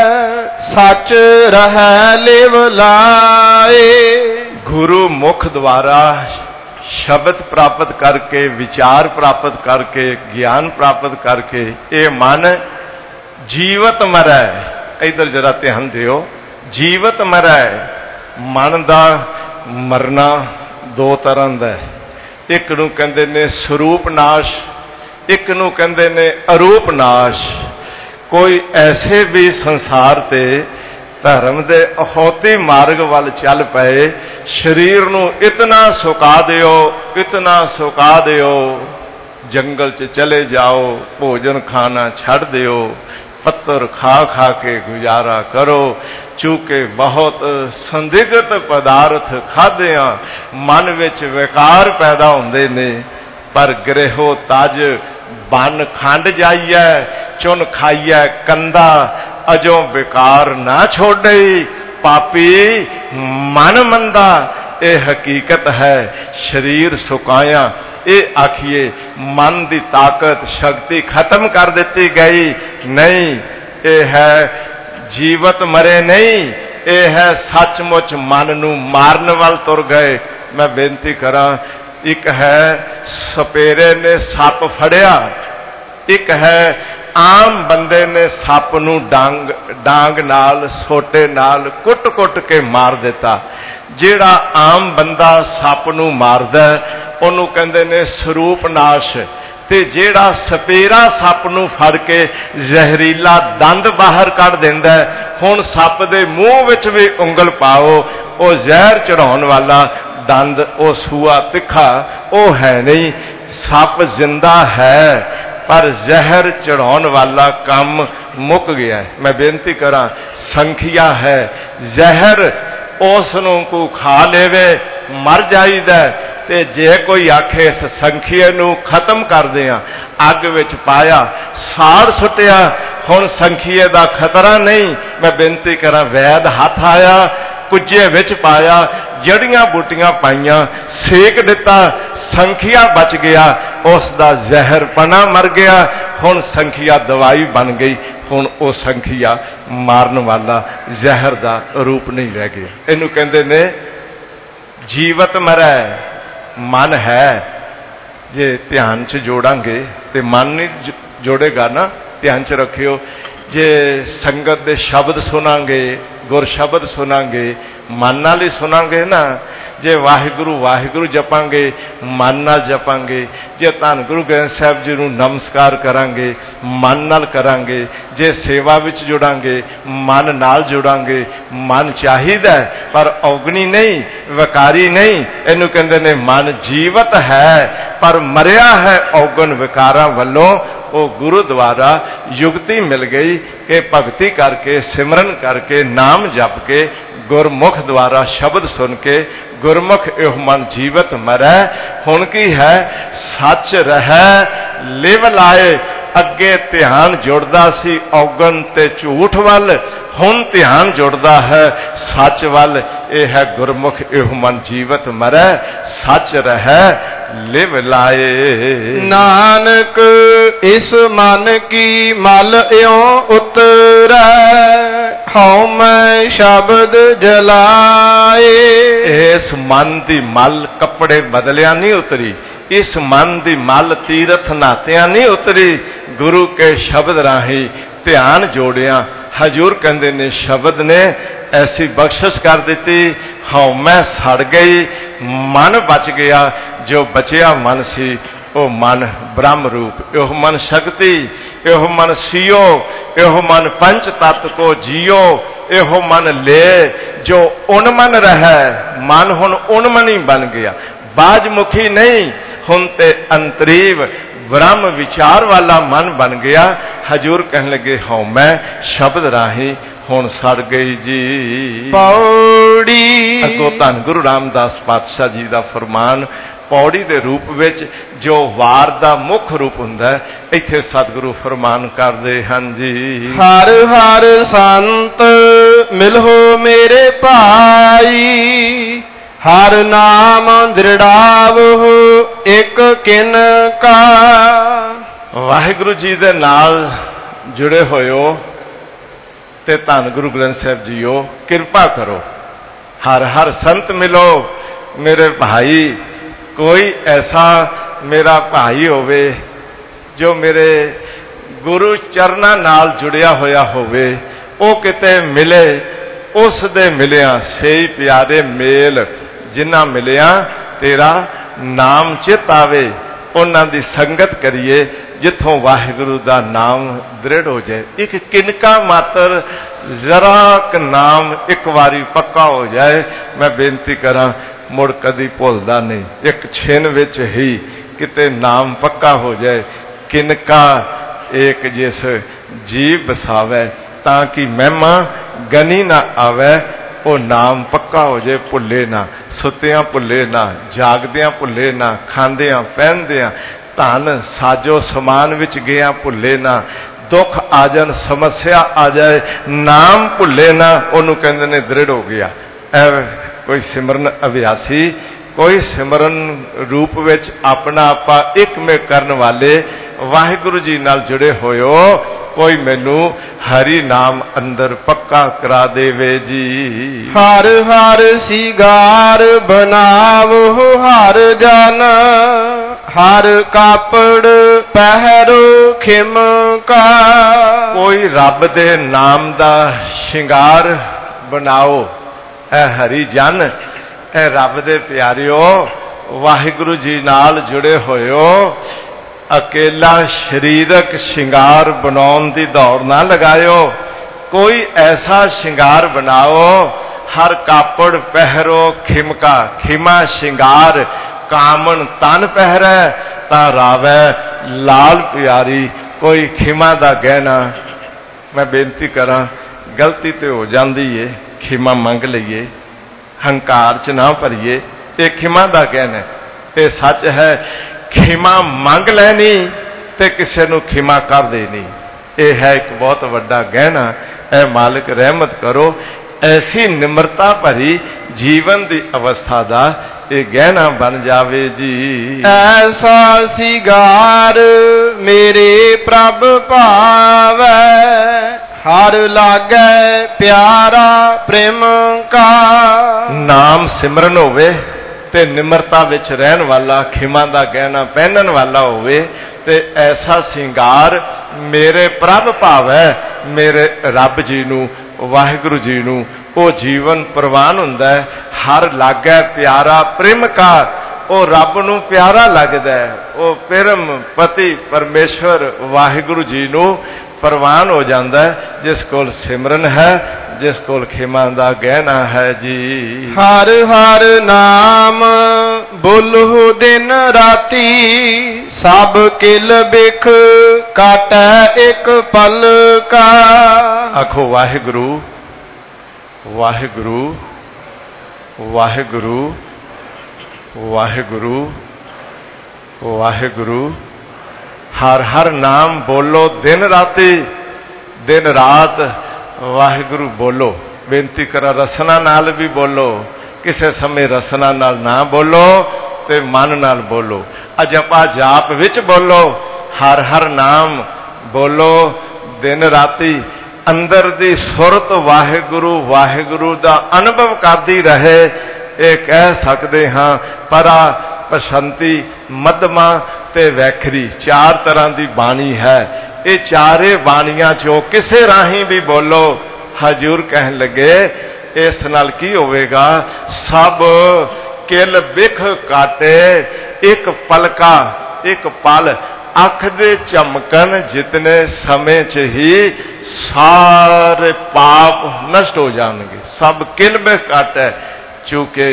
सच रह लिव लाए। गुरु मुख द्वारा शब्द प्राप्त करके, विचार प्राप्त करके, ज्ञान प्राप्त करके ये मन जीवत मरै। इधर जरा ध्यान दियो, जीवत मरै। मन का मरना दो तरह का, एक नूं कहंदे ने स्वरूप नाश, एक नूं कहंदे ने अरूप नाश। कोई ऐसे भी संसार ते धर्म दे अखौती मार्ग वाल चल पे, शरीर नूं इतना सुका दियो, इतना सुका दियो, जंगल च चले जाओ, भोजन खाना छड़ दियो, पत्थर खा खा के गुजारा करो, चूंकि बहुत संदिग्ध पदार्थ खादिया मन विच विकार पैदा होंदे ने। पर गृहो तज बन खंड जाइए, चुन खाइए कंदा, अजों विकार ना छोड़े, पापी मन मंदा। ये हकीकत है, शरीर सुकाया, ये आखिए मन की ताकत शक्ति खत्म कर दी गई नहीं। ये है जीवत मरे नहीं, ये है सचमुच मन नूं मारन वाल तुर गए। मैं बेनती करा, एक है सपेरे ने सप फड़िया, एक है आम बंदे ने सप नूं डांग डांग नाल सोटे नाल कुट कुट के मार दिता। जिहड़ा आम बंदा सप नूं मारदा उहनूं कहंदे ने स्वरूप नाश, ते जिहड़ा सपेरा सप नूं फड़ के जहरीला दंद बाहर कढ़ दिंदा, हुण सप दे मूँह विच भी उंगल पाओ, वो जहर चढ़ाउण वाला दंद, वो सूआ तिखा वो है नहीं। सप जिंदा है पर जहर चढ़ाउण वाला काम मुक गया है। मैं बेनती करा, संखिया है जहर, उसनों को खा लेवे मर जाईदा। ते जे कोई आखे इस संखिए नूं खत्म कर दिया, अग विच पाया साड़ सुटिया, हुण संखिए दा खतरा नहीं। मैं बेनती करा, वैद हाथ आया, कुजे विच पाया, जड़ियां बूटियां पाइया, सेक दिता, संखिया बच गया, उसका जहर पना मर गया। हुण संखिया दवाई बन गई, हुण वो संखिया मारन वाला जहर का रूप नहीं रह गया। इनू कहंदे ने जीवत मरै। मन है, जे ध्यान च जोड़ांगे तो मन नहीं जोड़ेगा ना। ध्यान च रखियो, जे संगत दे शब्द सुनांगे, गुर शब्द सुनांगे, मन नाल ही सुनांगे ना। जे वाहिगुरु वाहिगुरु जपांगे, मन नाल जपांगे। जे धन गुरु ग्रंथ साहब जी नूं नमस्कार करांगे, मन नाल करांगे। जे सेवा विच जुड़ांगे, मन नाल जुड़ांगे। मन चाहिदा पर औगणी नहीं, विकारी नहीं। इनू कहंदे ने मन जीवत है पर मरिया है औगण विकारां वल्लों। वो गुरु द्वारा युक्ति मिल गई कि भगती करके, सिमरन करके, नाम जप के, गुरमुख द्वारा शब्द सुन के, गुरमुख एह मन जीवत मरै। हुण की है, सच रह लिव लाए। अगे ध्यान जुड़दा सी औगण ते झूठ वल, हुण ध्यान जुड़दा है सच वल। यह है गुरमुख एह मन जीवत मरै, सच रह लिव लाए। नानक इस मन की मल इयों उतरै, हौ मैं शब्द जलाए। इस मन की मल कपड़े बदलिया नहीं उतरी, इस मन की मल तीरथ नातिया नहीं उतरी। गुरु के शब्द राही ध्यान जोड़िया। हजूर कहते ने शब्द ने ऐसी बख्शिश कर दी, हाँ मैं सड़ गई, मन बच गया। जो बचिया मन सी वो मन ब्रह्म रूप, यह मन शक्ति, यह मन सियो, यह मन पंच तत्व को जियो, यह मन ले जो उन्मन रहे। मन हुन उन्मनी बन गया, बाजमुखी नहीं, हुन ते अंतरीव ब्रह्म विचार वाला मन बन गया। हजूर कहने लगे, हाँ मैं शब्द राही हुण सड़ गई जी। पौड़ी अगो धन गुरु रामदास पातशाह जी का फरमान, पौड़ी के रूप विच जो वार का मुख रूप हुंदा है, इत्थे सतगुरु फरमान करदे हन जी। हर हर संत मिलहो मेरे भाई, हर नाम दृढ़ावो एक किन का। वाहिगुरु जी दे नाल जुड़े होयो ते धन गुरु ग्रंथ साहिब जीओ किरपा करो, हर हर संत मिलो मेरे भाई। कोई ऐसा मेरा भाई होवे जो मेरे गुरु चरना नाल जुड़िया होया होवे, ओ किते मिले, उस दे मिलिया सही प्यारे मेल जिन्ना मिलिया तेरा नाम चित आवे, उन्हां दी संगत करिए जिथों वाहिगुरु दा नाम दृढ़ हो जाए। एक किनका मात्र जरा क नाम एक बारी पक्का हो जाए, मैं बेनती करा मुड़ कदी भुलदा नहीं, एक छिन विच ही किते नाम पक्का हो जाए। किनका एक जिस जीव बसावे ताकि महिमा गनी ना आवे, वो नाम पक्का हो जाए, भुले ना, सुत्तियां भुले ना, जागदियां भुले ना, खांदियां पहनदियां, धन साजो समान विच गया भुले ना, दुख आ जान समस्या आ जाए नाम भुले ना, उन्होंने कहते ने दृढ़ हो गया। कोई सिमरन अभ्यासी, कोई सिमरन रूप विच अपना आपा एक में करन वाले वाहिगुरु जी नाल जुड़े होयो, कोई मैनू हरि नाम अंदर पक्का करा देवे जी। हर हर सिगार बनावो हर जन, हर कापड़ पहरो खिम का। कोई रब दे नाम दा शिंगार बनाओ, ऐ हरि जन, ऐ रब दे प्यारिओ, वाहिगुरु जी नाल जुड़े होयो, अकेला शरीरक शिंगार बनाउण दी दौड़ ना लगायो, कोई ऐसा शिंगार बनाओ, हर कापड़ पहरो खिमका, खिमा शिंगार कामन तन पहरै ता रावै लाल प्यारी। कोई खिमा दा गहना, मैं बेनती करा गलती तो हो जाती है, खिमा मंग लईए, हंकार च ना भरीए, ये खिमा दा गहना ये सच है। खिमा मंग लैनी ते किसी नूं खिमा कर देनी, यह है एक बहुत वड्डा गहना। ऐ मालिक रहमत करो, ऐसी निम्रता भरी जीवन की अवस्था का यह गहना बन जावे जी। ऐसा सिगार मेरे प्रभ भावै, हर लागे प्यारा प्रेम का। नाम सिमरन होवे ते निम्रता विच रहन वाला, खिमा दा गहना पहनन वाला होवे ते ऐसा सिंगार मेरे प्रभ भावै, मेरे रब जी नू वाहिगुरु जी नू वो जीवन प्रवान हुंदा है। हर लागे प्यारा प्रेम का, वो रब नू प्यारा लगदा है, वो प्रेम पति परमेश्वर वाहिगुरु जी नू प्रवान हो जाता है, जिस कोल सिमरन है, जिस कोल खिमा दा गहना है जी। हर हर नाम बोलो दिन राती, सब किल बिख काटै एक पल का। आखो वाहिगुरु वाहिगुरु वाहिगुरु वाहिगुरु वाहिगुरु। हर हर नाम बोलो दिन राती, दिन रात वाहिगुरु बोलो। बेनती करा रसना नाल भी बोलो, किसी समय रसना नाल ना बोलो ते मन नाल बोलो, अजपा जाप विच बोलो, हर हर नाम बोलो दिन राती। अंदर दी सुरत वाहिगुरु वाहिगुरु दा अनुभव करदी रहे, ये कह सकते हाँ। परा पसंती मध्यमा ते वैखरी चार तरह की बाणी है, ये चारे बाणियां चो किसे राही भी बोलो। हजूर कह लगे इस नाल की होवेगा, सब किल बिख काटे एक पलका, एक पल अख दे चमकन जितने समय च ही सारे पाप नष्ट हो जाएंगे। सब किल बिख काटे, चूंकि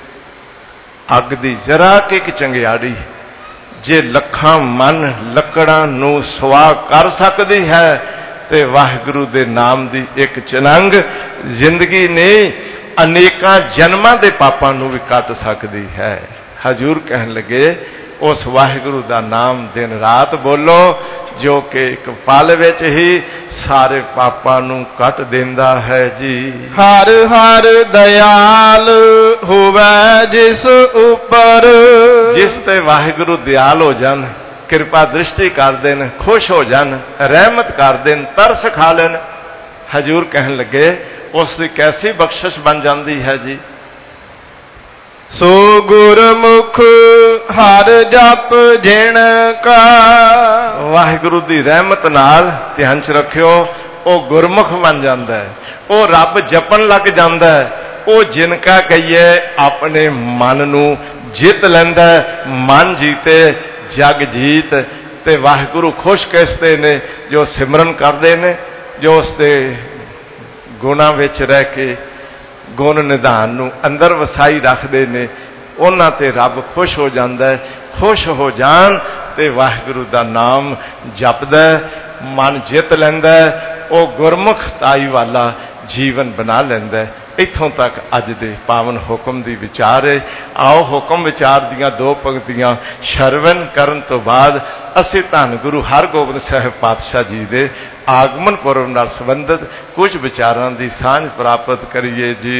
अग दी जरा कि एक चंगियाड़ी जे लखां मन लकड़ां नूं सुआह कर सकती है, ते वाहिगुरु दे नाम दी एक चनंग जिंदगी ने अनेकां जन्मां दे पापां नूं भी कट सकती है। हजूर कहन लगे उस वाहिगुरु का नाम दिन रात बोलो जो कि एक पल विच ही सारे पापां नूं कट देंदा है जी। हर हर दयाल होवे जिस उपर, जिस ते वाहिगुरु दयाल हो जान, कृपा दृष्टि कर देन, खुश हो जान, रहमत कर देन, तरस खा लेन। हजूर कहन लगे उसकी कैसी बख्शिश बन जाती है जी। सो गुरमुख हर जप जिण का, वाहिगुरु की रहमत नाल ध्यान च रखियो वो गुरमुख बन जाता है, वो रब जपन लग जाता है, वो जिनका कहिए अपने मन नूं जित लैंदा है। मन जीते जग जीत। ते वाहिगुरु खुश किसते ने जो सिमरन करते ने, जो उसके गुणां विच रह के गुण निधान नूं अंदर वसाई रखते ने, उन्हां ते रब खुश हो जाता है। खुश हो जान ते वाहिगुरु का नाम जपदा, मन जित लैंदा, वो गुरमुखताई वाला जीवन बना लैंदा। इत्थों तक अज दे पावन हुक्म दी विचार है। आओ हुक्म विचार दियां दो पंक्तियां शरवण करन तो बाद असीं धन गुरु हरगोबिंद साहिब पातशाह जी दे आगमन पुरब नाल संबंधित कुछ विचारां दी सांझ प्राप्त करिए जी।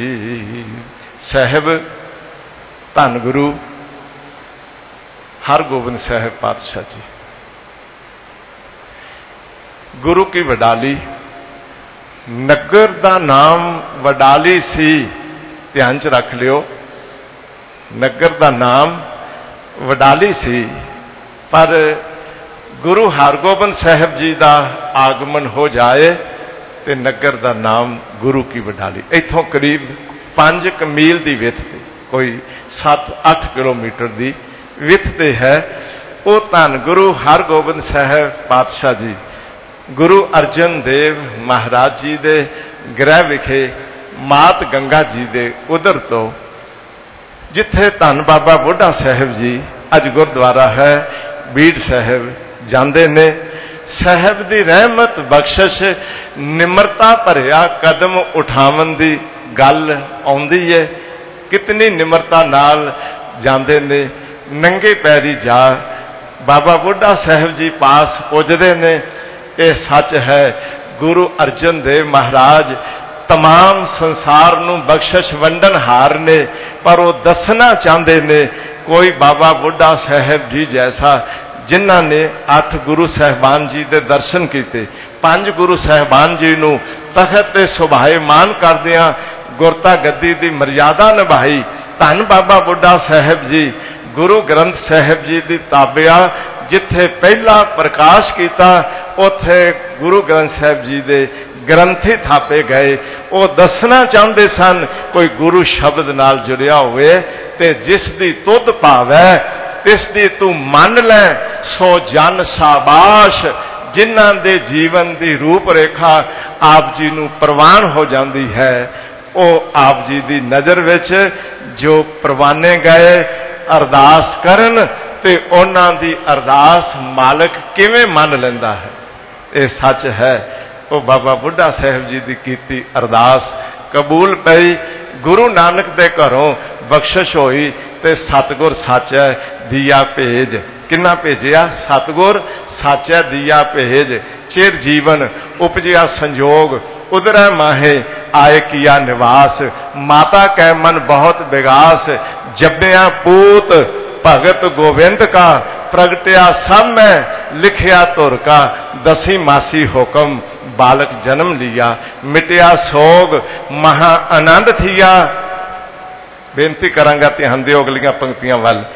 साहिब धन गुरु हरगोबिंद साहिब पातशाह जी, गुरु की वडाली, नगर का नाम वडाली सी, ध्यान च रख लियो। नगर का नाम वडाली सी, पर गुरु हरगोबिंद साहिब जी का आगमन हो जाए तो नगर का नाम गुरु की वडाली। इत्थों करीब पांच क मील की विथ, कोई सत्त अठ किलोमीटर की विथ ते है। वो धन गुरु हरगोबिंद साहिब पातशाह जी गुरु अर्जन देव महाराज जी दे गृह विखे मात गंगा जी दे उधर तो, जिथे धन बाबा बुढ़ा साहिब जी अज गुरुद्वारा है बीड़ साहिब जाते ने। साहिब की रहमत बख्शिश निमरता भरिया कदम उठावन की गल आउंदी है। कितनी निमरता नाल जाते ने, नंगे पैरी जा बाबा बुढ़ा साहिब जी पास पुजदे ने। ये सच है, गुरु अर्जन देव महाराज तमाम संसार नूं बख्शिश वंडन हार ने, पर वो दसना चाहते ने कोई बाबा बुढ़ा साहिब जी जैसा जिन्हां ने अठ गुरु साहिबान जी दे दर्शन किए, पंज गुरु साहिबान जी नूं तखत ते सुभाएमान करदियां गुरता गद्दी की मर्यादा निभाई। धन बाबा बुढ़ा साहिब जी गुरु ग्रंथ साहिब जी की ताबिया जिथे पहला प्रकाश किया, उथे गुरु ग्रंथ साहिब जी दे ग्रंथी थापे गए। वो दसना चाहते सन कोई गुरु शब्द नाल जुड़िया हुए ते जिसदी तुद भावै तिसदी तू मन लै सो जन शाबाश। जिन्हां दे जीवन की रूप रेखा आप जी नूं प्रवान हो जाती है, वो आप जी की नज़र विच जो प्रवाने गए अरदास करन ते उन्हां दी अरदास मालक किवें मन लैंदा है। ये सच है। वो बाबा बुढ़ा साहिब जी की कीती अरदास कबूल पई। गुरु नानक दे घरों बख्शिश होई ते सतगुर साचा दिया भेज। किन्ना भेजिया? सतगुर साचा दिया भेज। चिर जीवन उपजिया संजोग उधर माहे आए किया निवास। माता कै मन बहुत विगास, जब्बिया पूत भगत गोविंद का। प्रगटिया सब में लिखिया तुर का, दसी मासी हुक्म बालक जन्म लिया। मिटिया सोग महा आनंद थिया। बेनती करांगा ध्यान दिओ अगलियां पंक्तियां वाल।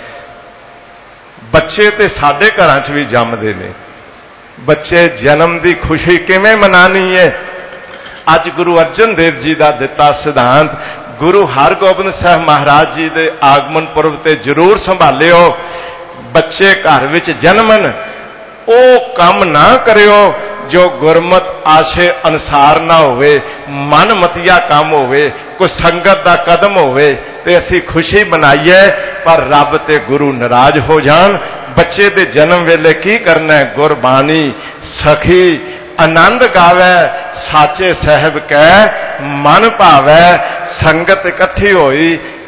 बच्चे ते साडे घरां च भी जमदे ने। बच्चे जन्म की खुशी किवें मनानी है? अज गुरु अर्जन देव जी का दिता सिद्धांत गुरु हरगोबिंद साहब महाराज जी के आगमन पुरब ते जरूर संभालियो। बच्चे घर विच जन्मन, वो काम ना करियो जो गुरमत आशे अनुसार ना होवे, मन मतिया काम होवे, कोई संगत का कदम होवे ते असी खुशी मनाइए पर रब ते गुरु नाराज हो जान। बच्चे दे जन्म वेले की करना है? गुरबाणी सखी आनंद गावे, साचे साहिब कै मन भावै। संगत इकट्ठी होई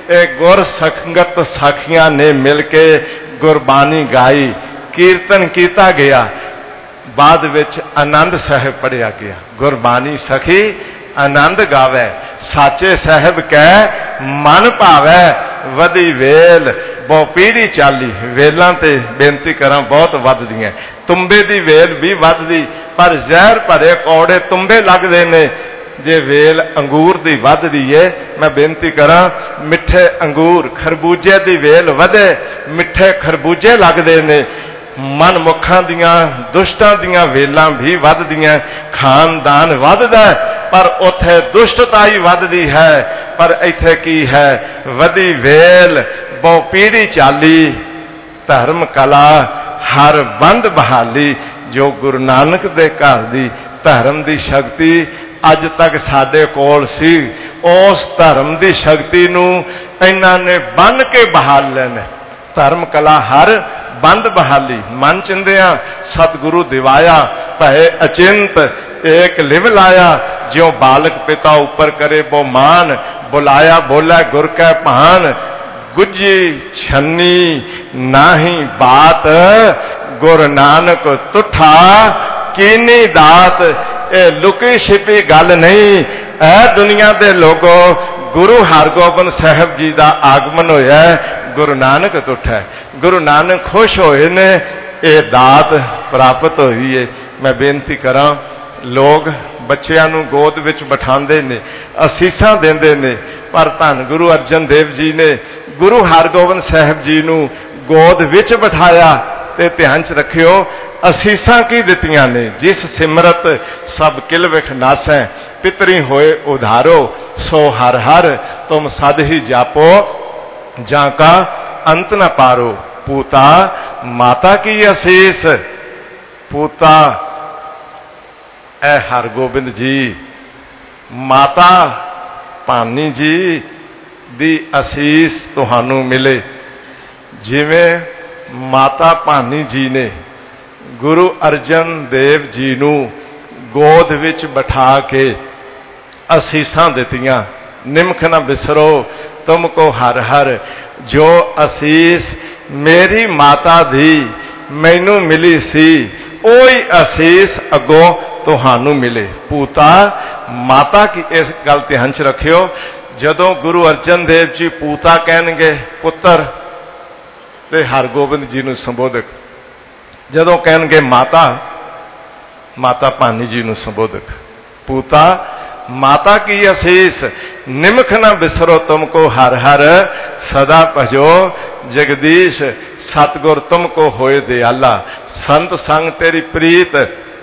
ये गुर संगत साखियां ने मिल के गुरबानी गाई, कीर्तन किया गया, बाद विच आनंद साहिब पढ़िया गया। गुरबानी सखी आनंद गावै, साचे साहिब कै मन भावै, वधी वेल बहु पीढ़ी चाली। वेलों ते बेनती करा बहुत वधदियां, तुम्बे दी वेल भी वधदी, पर जहर भरे कौड़े तुम्बे लगदे ने जे वेल अंगूर दी वधदी है। मैं बेनती करा मिठे अंगूर खरबूजे दी वेल वधे, मिठे खरबूजे लगदे ने। मन मुखां दियां दुष्टां दियां वेलां भी वधदियां, खानदान वधदा पर उथे दुष्टता ही वधदी है। पर इत्थे की है, वधी वेल बहु पीढ़ी चाली, धर्म कला हर बंद बहाली। जो गुरु नानक दे घर दी धर्म दी शक्ति अज तक साडे कोल सी, उस धर्म दी शक्ति नूं इन्हां ने बन के बहाल लेना। धर्म कला हर बंद बहाली, मन चिंदिया सतगुरु दिवाया, भय अचिंत एक लिव लाया। ज्यों बालक पिता ऊपर करे बो मान, बुलाया बोला गुर कै भान। गुजी छन्नी नाही बात, गुर नानक तुठा कीनी दात। ए लुकी छिपी गल नहीं, ए दुनिया दे लोगो गुरु हरगोबिंद साहब जी का आगमन होया, गुरु नानक तुठा। गुरु नानक खुश होए ने, ये दात प्राप्त हुई है। मैं बेनती करा लोग बच्चों नूं गोद विच बिठांदे ने, असीसां देंदे ने, पर धन गुरु अर्जन देव जी ने गुरु हरगोबिंद साहब जी नूं गोद विच बिठाया। ते ध्यान च रखियो असीसां की दित्तियां ने, जिस सिमरत सब किल विख नासै, पितरी होए उधारो, सो हर हर तुम सद ही जापो, जाका अंत न पारो। पूता माता की असीस, पूता ए हरगोबिंद जी, माता भानी जी दी असीस तुहानू मिले। जिवें माता भानी जी ने गुरु अर्जन देव जी नू गोद विच बिठा के असीसां दित्तियां। निमख न बिसरो तुमको हर हर, जो असीस मेरी माता दी मैनू मिली सी, ओही असीस अगों तुहानू मिले। पूता माता की इस गल ध्यान च रखियो। जदों गुरु अर्जन देव जी पूता कहणगे पुत्र, ते हरगोबिंद जी नू संबोधक, जदों कहणगे माता, माता भानी जी नू संबोधक। पूता माता की असीस, निमख न बिसरो तुमको हर हर, सदा भजो जगदीश सतगुर तुमको होए दयाला। संत संग तेरी प्रीत,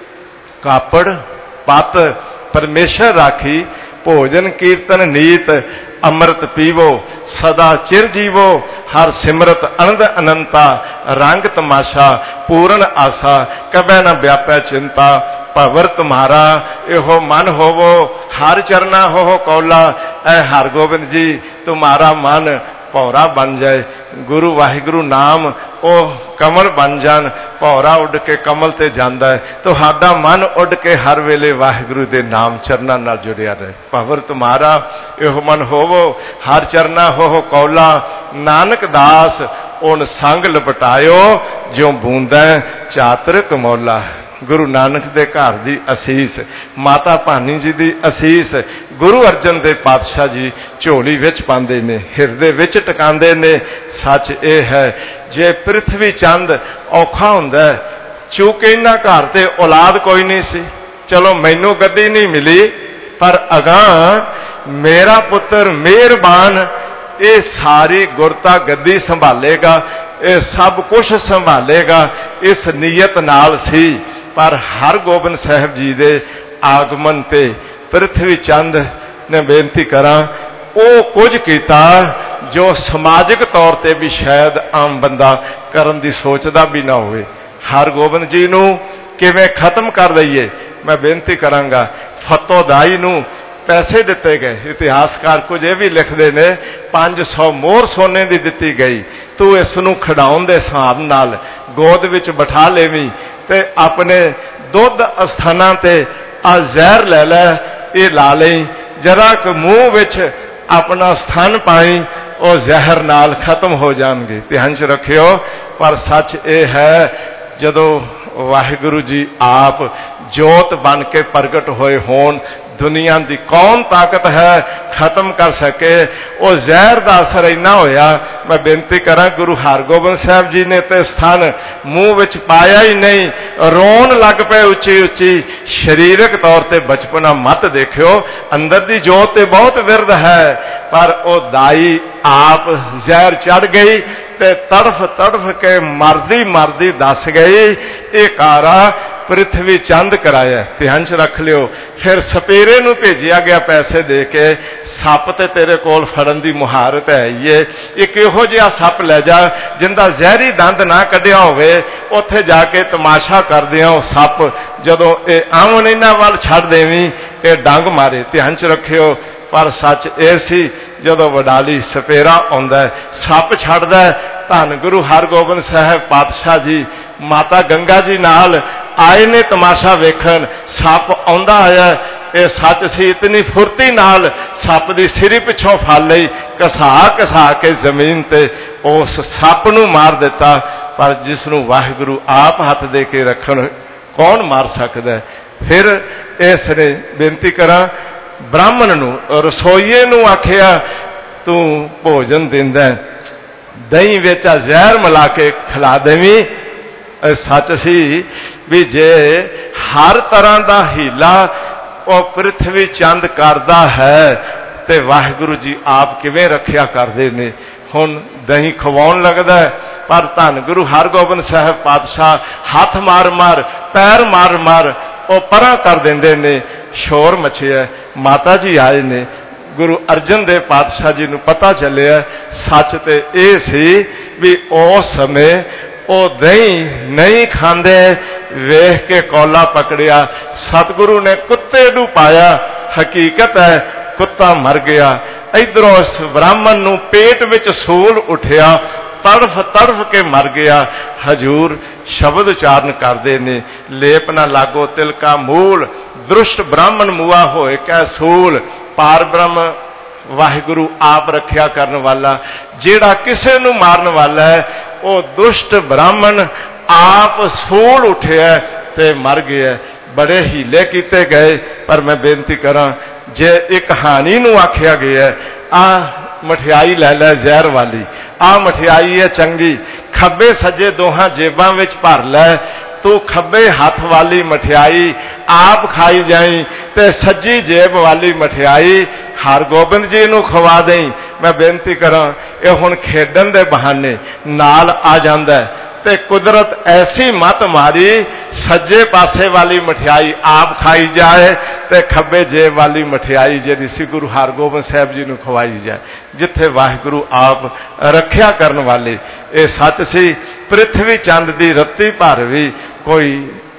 कापड़ पत परमेश्वर राखी। भोजन कीर्तन नीत, अमृत पीवो सदा चिर जीवो। हर सिमरत अनंद अनंता, रंग तमाशा पूर्ण आशा। कबै न व्यापै चिंता, भवर तुम्हारा एहो मन होवो। हर चरना हो हो कौला, ऐ हरगोबिंद जी तुम्हारा मन भौरा बन जाए। गुरु वाहिगुरु नाम ओ कमल बन जान, भौरा उड़ के कमल ते जांदा है, तुहाडा मन उड़ के हर वेले वाहिगुरु दे नाम चरना नाल जुड़िया रहे। भवर तुम्हारा एहो मन होवो, हर चरना हो हो कौला। नानक दास उन संग लपटायो, ज्यों बूंदा चातर कमौला। गुरु नानक दे घर दी असीस, माता भानी जी दी असीस गुरु अर्जन देव पातशाह जी झोली विच पांदे ने, हिरदे विच टकांदे ने। सच ये है, जे पृथ्वी चंद औखा हुंदा है, चूंकि इन्हां घर ते औलाद कोई नहीं सी, चलो मैनू गद्दी नहीं मिली, पर अगां मेरा पुत्र मेहरबान ये सारी गुरता गद्दी संभालेगा, ये सब कुछ संभालेगा, इस नीयत नाल सी। पर हरगोबिंद साहब जी दे आगमन ते पृथ्वी चंद ने बेनती करा वो कुछ किया जो समाजिक तौर पर भी शायद आम बंदा करन दी सोचदा भी ना होवे। हरगोबिंद जी नू किवें खत्म कर दईए, मैं बेनती करांगा। फतोदाई नू पैसे दिते गए, इतिहासकार कुछ ये भी लिखते हैं पांच सौ मोहर सोने की दिती गई। तू इस नू खिडाउण दे हिसाब नाल गोद विच बिठा लेवी ते अपने दुध अस्थानां ते आ जहर लै लै, ये ला लई, जरा क मूँह विच अपना स्थान पाई वो जहर नाल खत्म हो जाएंगे। ध्यान च रखियो। पर सच ये है जदों वाहिगुरु जी आप जोत बन के प्रगट होए होन, दुनिया की कौन ताकत है खत्म कर सके। वो जहर का असर इन्ना होया, मैं बेनती करा गुरु हरगोबिंद साहब जी ने तो स्थान मूँह विच पाया ही नहीं, रोन लग पे उच्ची उच्ची। शरीरक तौर पर बचपना मत देखियो, अंदर की जोत तो बहुत विरध है, पर वो दाई आप जहर चढ़ गई ते तड़फ तड़फ के मरदी मरदी दस गई, ये कारा पृथ्वी चंद कराया। ध्यान च रख लियो। फिर सपेरे नूं भेजिया गया पैसे दे के, सप ते तेरे कोल फड़न की मुहारत है ये, एक इहो जिहा सप लै जा जिंदा जहरी दंद ना कढ़िया होवे, उत्थे जाके तमाशा करदियां वो सप जदों ये आमन इन्हां वल छड्ड देवीं ये डंग मारे। ध्यान च रखियो। पर सच ये सी जदों वडाली सपेरा आउंदा सप छड्डदा, धन गुरु हरगोबिंद साहब पातशाह जी माता गंगा जी नाल आए ने तमाशा वेखन, सप आउंदा आया। ये सच सी, इतनी फुर्ती नाल सप दी सिरी पिछों फल लई, घसा घसा के जमीन ते उस सप नूं मार दिता। पर जिसनूं वाहिगुरु आप हाथ दे के रखण कौन मार सकदा है। फिर इसने बेनती करा ब्राह्मण नूं रसोईए नूं आखिया तू भोजन दिंदा दही विच जहर मिला के खिला देवीं। सच सी भी जे हर तरह का हीला वो पृथ्वी चंद करता है तो वाहिगुरु जी आप किवें रखिया करते ने। हुण दही खवाउण लगदा है, पर धन गुरु हरगोबिंद साहब पातशाह हाथ मार मार पैर मार मार वो परां कर देंदे ने। शोर मचिया, माता जी आए ने, गुरु अर्जन देव पातशाह जी नूं पता चलिया। सच तो यह सी भी उस समय वो दही नहीं खांदे, वेख के कौला पकड़िया, सतगुरु ने कुत्ते नूं पाया। हकीकत है कुत्ता मर गया। इधरों उस ब्राह्मण नूं पेट विच सूल उठिया, तड़फ तड़फ के मर गया। हजूर शब्द उचारण करते ने, लेप ना लागो तिलका मूल, दुष्ट ब्राह्मण मुआ होए कै सूल। पार ब्रह्म वाहिगुरु आप रखिया करने वाला, जेड़ा किसे नूं मारन वाला है वो दुष्ट ब्राह्मण आप सूल उठिया ते मर गया। बड़े हीले किए गए, पर मैं बेनती करा जे एक कहानी नूं आखिया गया आ मठियाई लै लै जहर वाली, आ मठियाई है चंगी, खब्बे सज्जे दोहां जेबां विच भर लै, तू खब्बे हाथ वाली मठियाई आप खाई जाई ते सज्जी जेब वाली मठियाई हरगोबिंद जी नूं खवा दें। मैं बेनती करा ये हुण खेडन दे बहाने नाल आ जांदा है ते कुदरत ऐसी मत मारी सज्जे पासे वाली मठियाई आप खाई जाए ते खब्बे जेब वाली मठियाई जिहड़ी सी गुरु हरगोबिंद साहब जी नूं खवाई जाए। जिथे वाहिगुरु आप रखिया करन वाले, ये सच सी पृथ्वी चंद दी रत्ती भर भी कोई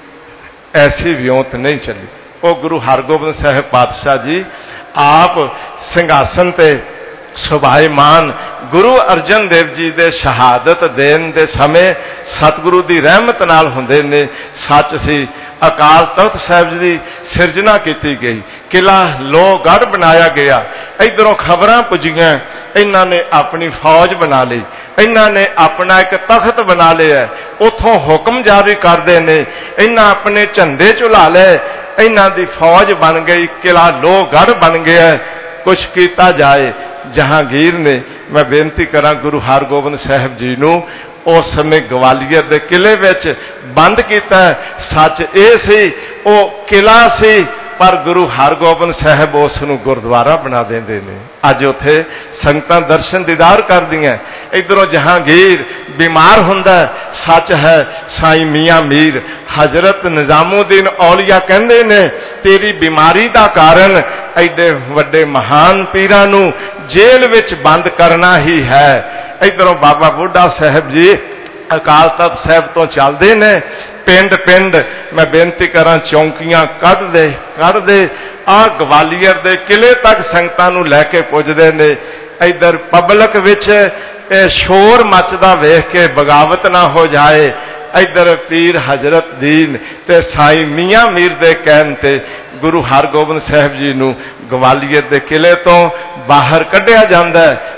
ऐसी वियोंत नहीं चली। वो गुरु हरगोबिंद साहब पातशाह जी आप सिंघासन ते सुभाईमान गुरु अर्जन देव जी दे शहादत देन दे समय सतगुरु की रहमत नाल हुंदे ने। सच सी अकाल तख्त साहब जी की सिरजना की गई, किला लोहगढ़ बनाया गया। इधरों खबरां पुजियां, इन्हां ने अपनी फौज बना ली, इन्हां ने अपना एक तख्त बना लिया, उथों हुक्म जारी करते ने, इन्हां अपने झंडे झुला ले, इन्हां दी फौज बन गई, किला लोहगढ़ बन गया। कुछ किया जाए। जहांगीर ने, मैं बेनती करा गुरु हरगोबिंद साहब जी नूं उस समय ग्वालियर के किले विच बंद किया। सच ये सी वो किला सी, पर गुरु हरगोबिंद साहब उसनूं गुरुद्वारा बना देंदे ने। अज उत्थे संगतां दर्शन दीदार करदियां। इधरों जहांगीर बीमार हुंदा, सच है साईं मियाँ मीर हजरत निजामुद्दीन औलिया कहंदे ने तेरी बीमारी का कारण एडे वड्डे महान पीरां नूं जेल विच बंद करना ही है। इधरों बाबा बुढ़ा साहब जी अकाल तख्त साहब तो चलते ने पिंड पिंड, मैं बेनती करा चौंकियां कढ़ दे कढ़ दे आ ग्वालियर दे किले तक संगतां नूं लैके पुजदे ने। इधर पब्लिक विच शोर मचदा वेख के बगावत ना हो जाए। इधर पीर हजरत दीन ते साईं मियाँ मीर दे कहण ते गुरु हरगोबिंद साहब जी नूं ग्वालियर दे किले तो बाहर कढ़िया जांदा है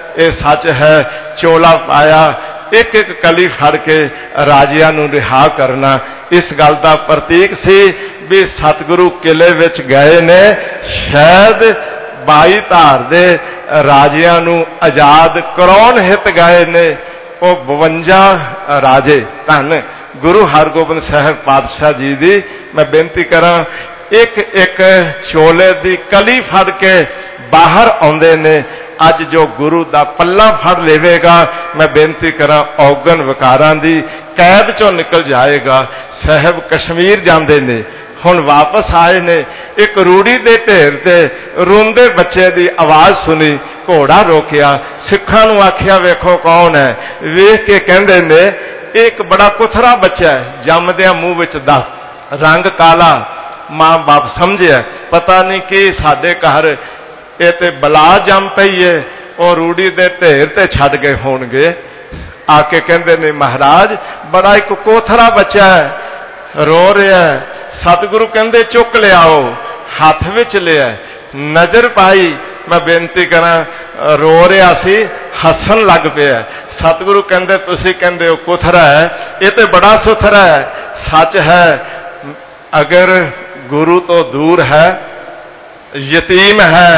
ये सच है। चोला पाया एक एक कली फड़ के राजियां नूं रिहा करना इस गल का प्रतीक सी भी सतगुरु किले विच गए ने, शायद बाई धार दे राजियां नूं आजाद कराउण हित गए ने। वो बवंजा राजे धन गुरु हरगोबिंद साहिब पातशाह जी दी मैं बेनती करा, एक एक चोले दी कली फड़ के बाहर आउंदे ने। अज जो गुरु दा पल्ला फड़ लेवेगा, मैं बेनती करा औगन विकारां दी कैद चों निकल जाएगा। साहब कश्मीर जांदे ने, हुण वापस आए ने, एक रूड़ी दे ढेर ते रोंदे बच्चे दी आवाज़ सुनी, घोड़ा रोकिया, सिखां नूं आखिया वेखो कौन है। वेख के कहंदे ने एक बड़ा कुथरा बच्चा है, जमदिया मूँह विच दा रंग काला, माँ बाप समझिया पता नहीं कि साडे घर ये ते बला जम पई है, और रूड़ी दे ढेर ते छड्ड गए होणगे। आके कहंदे ने महाराज बड़ा एक कोथरा बच्चा है, रो रहा है। सतगुरु कहंदे चुक लियाओ, हाथ विच लिया, नज़र पाई, मैं बेनती करा रो रहा सी, हसन लग पिया। सतगुरु कहंदे तुसीं कहंदे हो कोथरा है, ये तो बड़ा सुथरा है। सच है, अगर गुरु तो दूर है, यतीम है,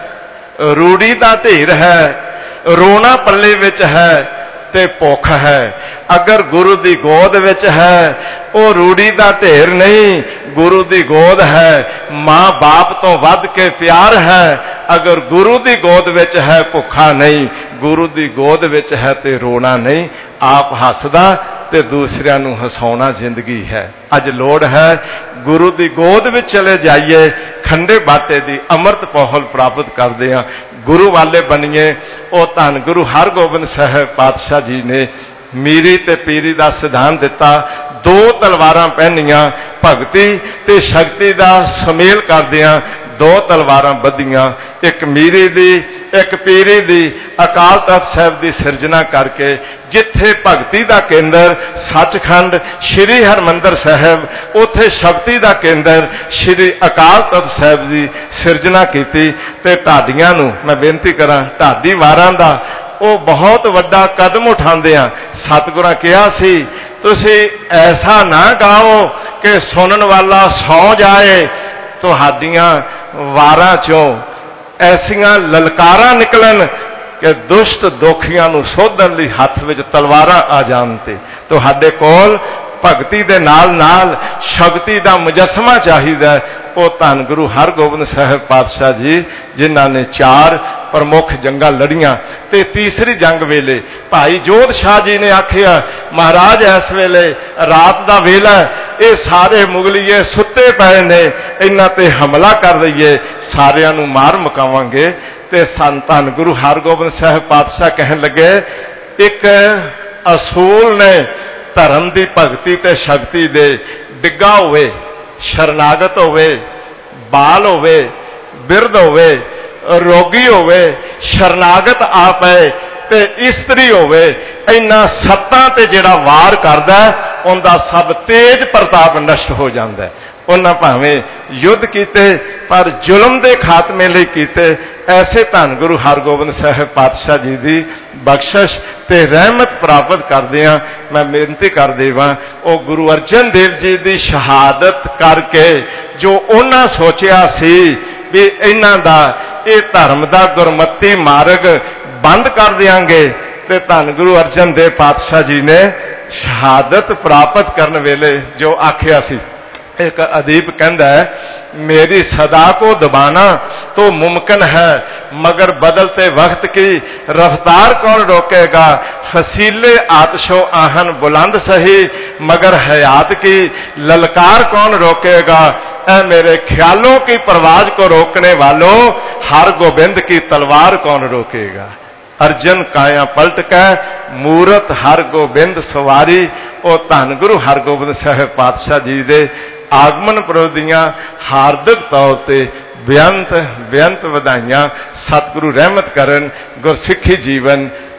रूड़ी दा ढेर है, रोना पल्ले विच है ते भुख है। अगर गुरु दी गोद विच है, वो रूड़ी दा ढेर नहीं, गुरु दी गोद है, माँ बाप तो वध के प्यार है। अगर गुरु दी गोद विच है, भुखा नहीं, गुरु दी गोद विच है ते रोना नहीं। आप हसदा ते दूसरियां नूं हसाउणा जिंदगी है। अज लोड़ है गुरु दी गोद विच चले जाइए, खंडे बाटे दी अमृत पौहल प्राप्त करदे हां, गुरु वाले बनीए। ओ धन गुरु हरगोबिंद साहिब पातशाह जी ने मीरी ते पीरी दा सिद्धांत दिता। दो तलवारां पहनियां, भगती ते शक्ति दा सुमेल करदियां दो तलवारां बधियां, एक मीरी दी एक पीरी दी। अकाल तख्त साहिब दी सिरजना करके जिथे भगती दा केंद्र सचखंड श्री हरमंदर साहिब, उथे शक्ति दा केंद्र श्री अकाल तख्त साहिब दी सिरजना कीती। ते ढाडियां नूं मैं बेनती करा, ढाडी वारां दा वो बहुत वड्डा कदम उठाते हैं। सतगुरां कहा सी तुसीं ऐसा ना गाओ कि सुनन वाला सौ जाए, तुहाडियां वारां चों ऐसियां ललकारां निकलन कि दुष्ट दोखियां नूं सोधन लई हत्थ विच तलवारां आ जाण। ते तुहाडे कोल भगती दे नाल नाल शक्ति दा मुजस्समा चाहिदा। वो धन गुरु हरगोबिंद साहिब पातशाह जी जिन्हां ने चार प्रमुख जंगां लड़ियां, ते तीसरी जंग वेले भाई जोध शाह जी ने आखिया महाराज इस वेले रात दा वेला, ये सारे मुगलीए सुते पए ने, इन्हां ते हमला कर दईए, सारियां नूं मार मुकावांगे। ते सन धन गुरु हरगोबिंद साहिब पातशाह कहन लगे एक असूल ने धर्म की भगती ते शक्ति दे, डिग्गा होवे, शरनागत होवे, बाल होवे, बिरध होवे, रोगी होवे, शरनागत आ पाए ते इस्त्री होवे, इन्हां सत्तां ते जिहड़ा वार करदा उनका सब तेज प्रताप नष्ट हो जाता है। उन्हां भावें युद्ध कीते पर जुल्म के खात्मे लई कीते। ऐसे धन गुरु हरगोबिंद साहिब पातशाह जी की बख्शिश ते रहमत प्राप्त करदियां मैं बेनती कर देवां, वो गुरु अर्जन देव जी की शहादत करके जो उन्हां सोचिया सी भी इन्हां दा ये धर्म का गुरमती मार्ग बंद कर देंगे, ते धन गुरु अर्जन देव पातशाह जी ने शहादत प्राप्त करने वेले जो आखिया सी। एक अदीब कहता है मेरी सदा को दबाना तो मुमकिन है, मगर बदलते वक्त की रफ्तार कौन रोकेगा। फसीले आतशो आहन बुलंद सही, मगर हयात की ललकार कौन रोकेगा। ऐ मेरे ख्यालों की परवाज को रोकने वालों, हर गोबिंद की तलवार कौन रोकेगा। अर्जन काया पलट कै मूरत हर गोबिंद सवारी। वो धन गुरु हरगोबिंद साहिब पातशाह जी दे आगमन पुरब दियां हार्दिक तौर पर बेअंत बेअंत वधाइयां। सतगुरु रहमत करन, गुरसिखी जीवन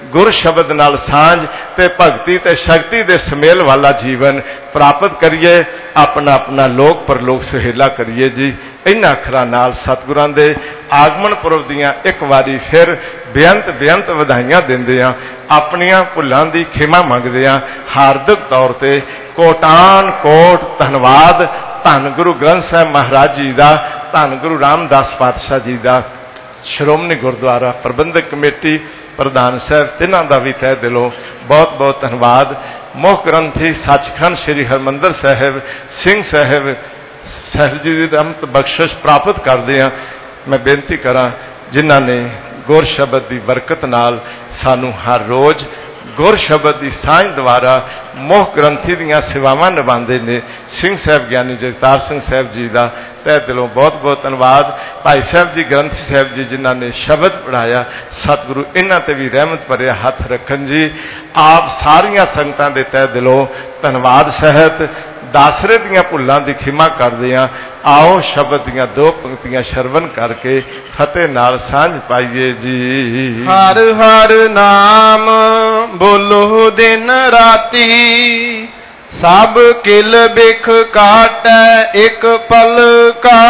गुर शब्द नाल सांझ ते भगती ते शक्ति दे समेल वाला जीवन प्राप्त करिए, अपना अपना लोक परलोक सुहेला करिए जी। इन्हां अखरां नाल सतगुरां दे आगमन पुरब दियां एक वारी फिर बेअंत बेअंत वधाइयां दिंदियां अपनियां भुलां दी खिमा मंगदियां हार्दिक तौर ते कोटान कोट धन्नवाद धन गुरु ग्रंथ साहिब महाराज जी का, धन गुरु रामदास पातशाह जी का, श्रोमणी गुरुद्वारा प्रबंधक कमेटी प्रधान साहब तिन्हां दा भी तह दिलों बहुत बहुत धन्यवाद। मुख ग्रंथी सचखंड श्री हरमंदर साहिब सिंह साहिब साहिब जी की रहमत बख्शिश प्राप्त करते हैं। मैं बेनती करा जिन्हां ने गुर शब्द की बरकत नाल सानू हर रोज़ गुर शब्द की सांझ द्वारा मुख ग्रंथी दीयां सेवावां निभाते हैं। सिंह साहब ज्ञानी जगतार सिंह साहब जी का तह दिलों बहुत बहुत धन्यवाद। भाई साहब जी ग्रंथी साहब जी जिन्हों ने शब्द पढ़ाया, सतगुरु इन्हां ते भी रहमत भरिया हथ रखन जी। आप सारिया संगतां दे तह दिलों धन्यवाद सहित दासरे दियां भुलां दी खिमा करदे हां। आओ शब्द दियां दो पंक्तियां शरवण करके फतेह नाल सांझ पाइए जी। हर हर नाम बोलो दिन राती, सब किल बिख काटै एक पल का।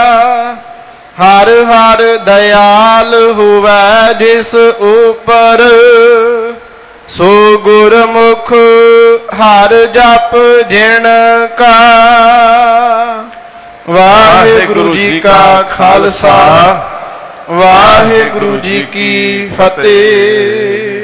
हर हर दयाल हुवै जिस ऊपर, सो गुरमुख हर जप जिण का। वाहिगुरु जी का खालसा, वाहिगुरु जी की फतेह।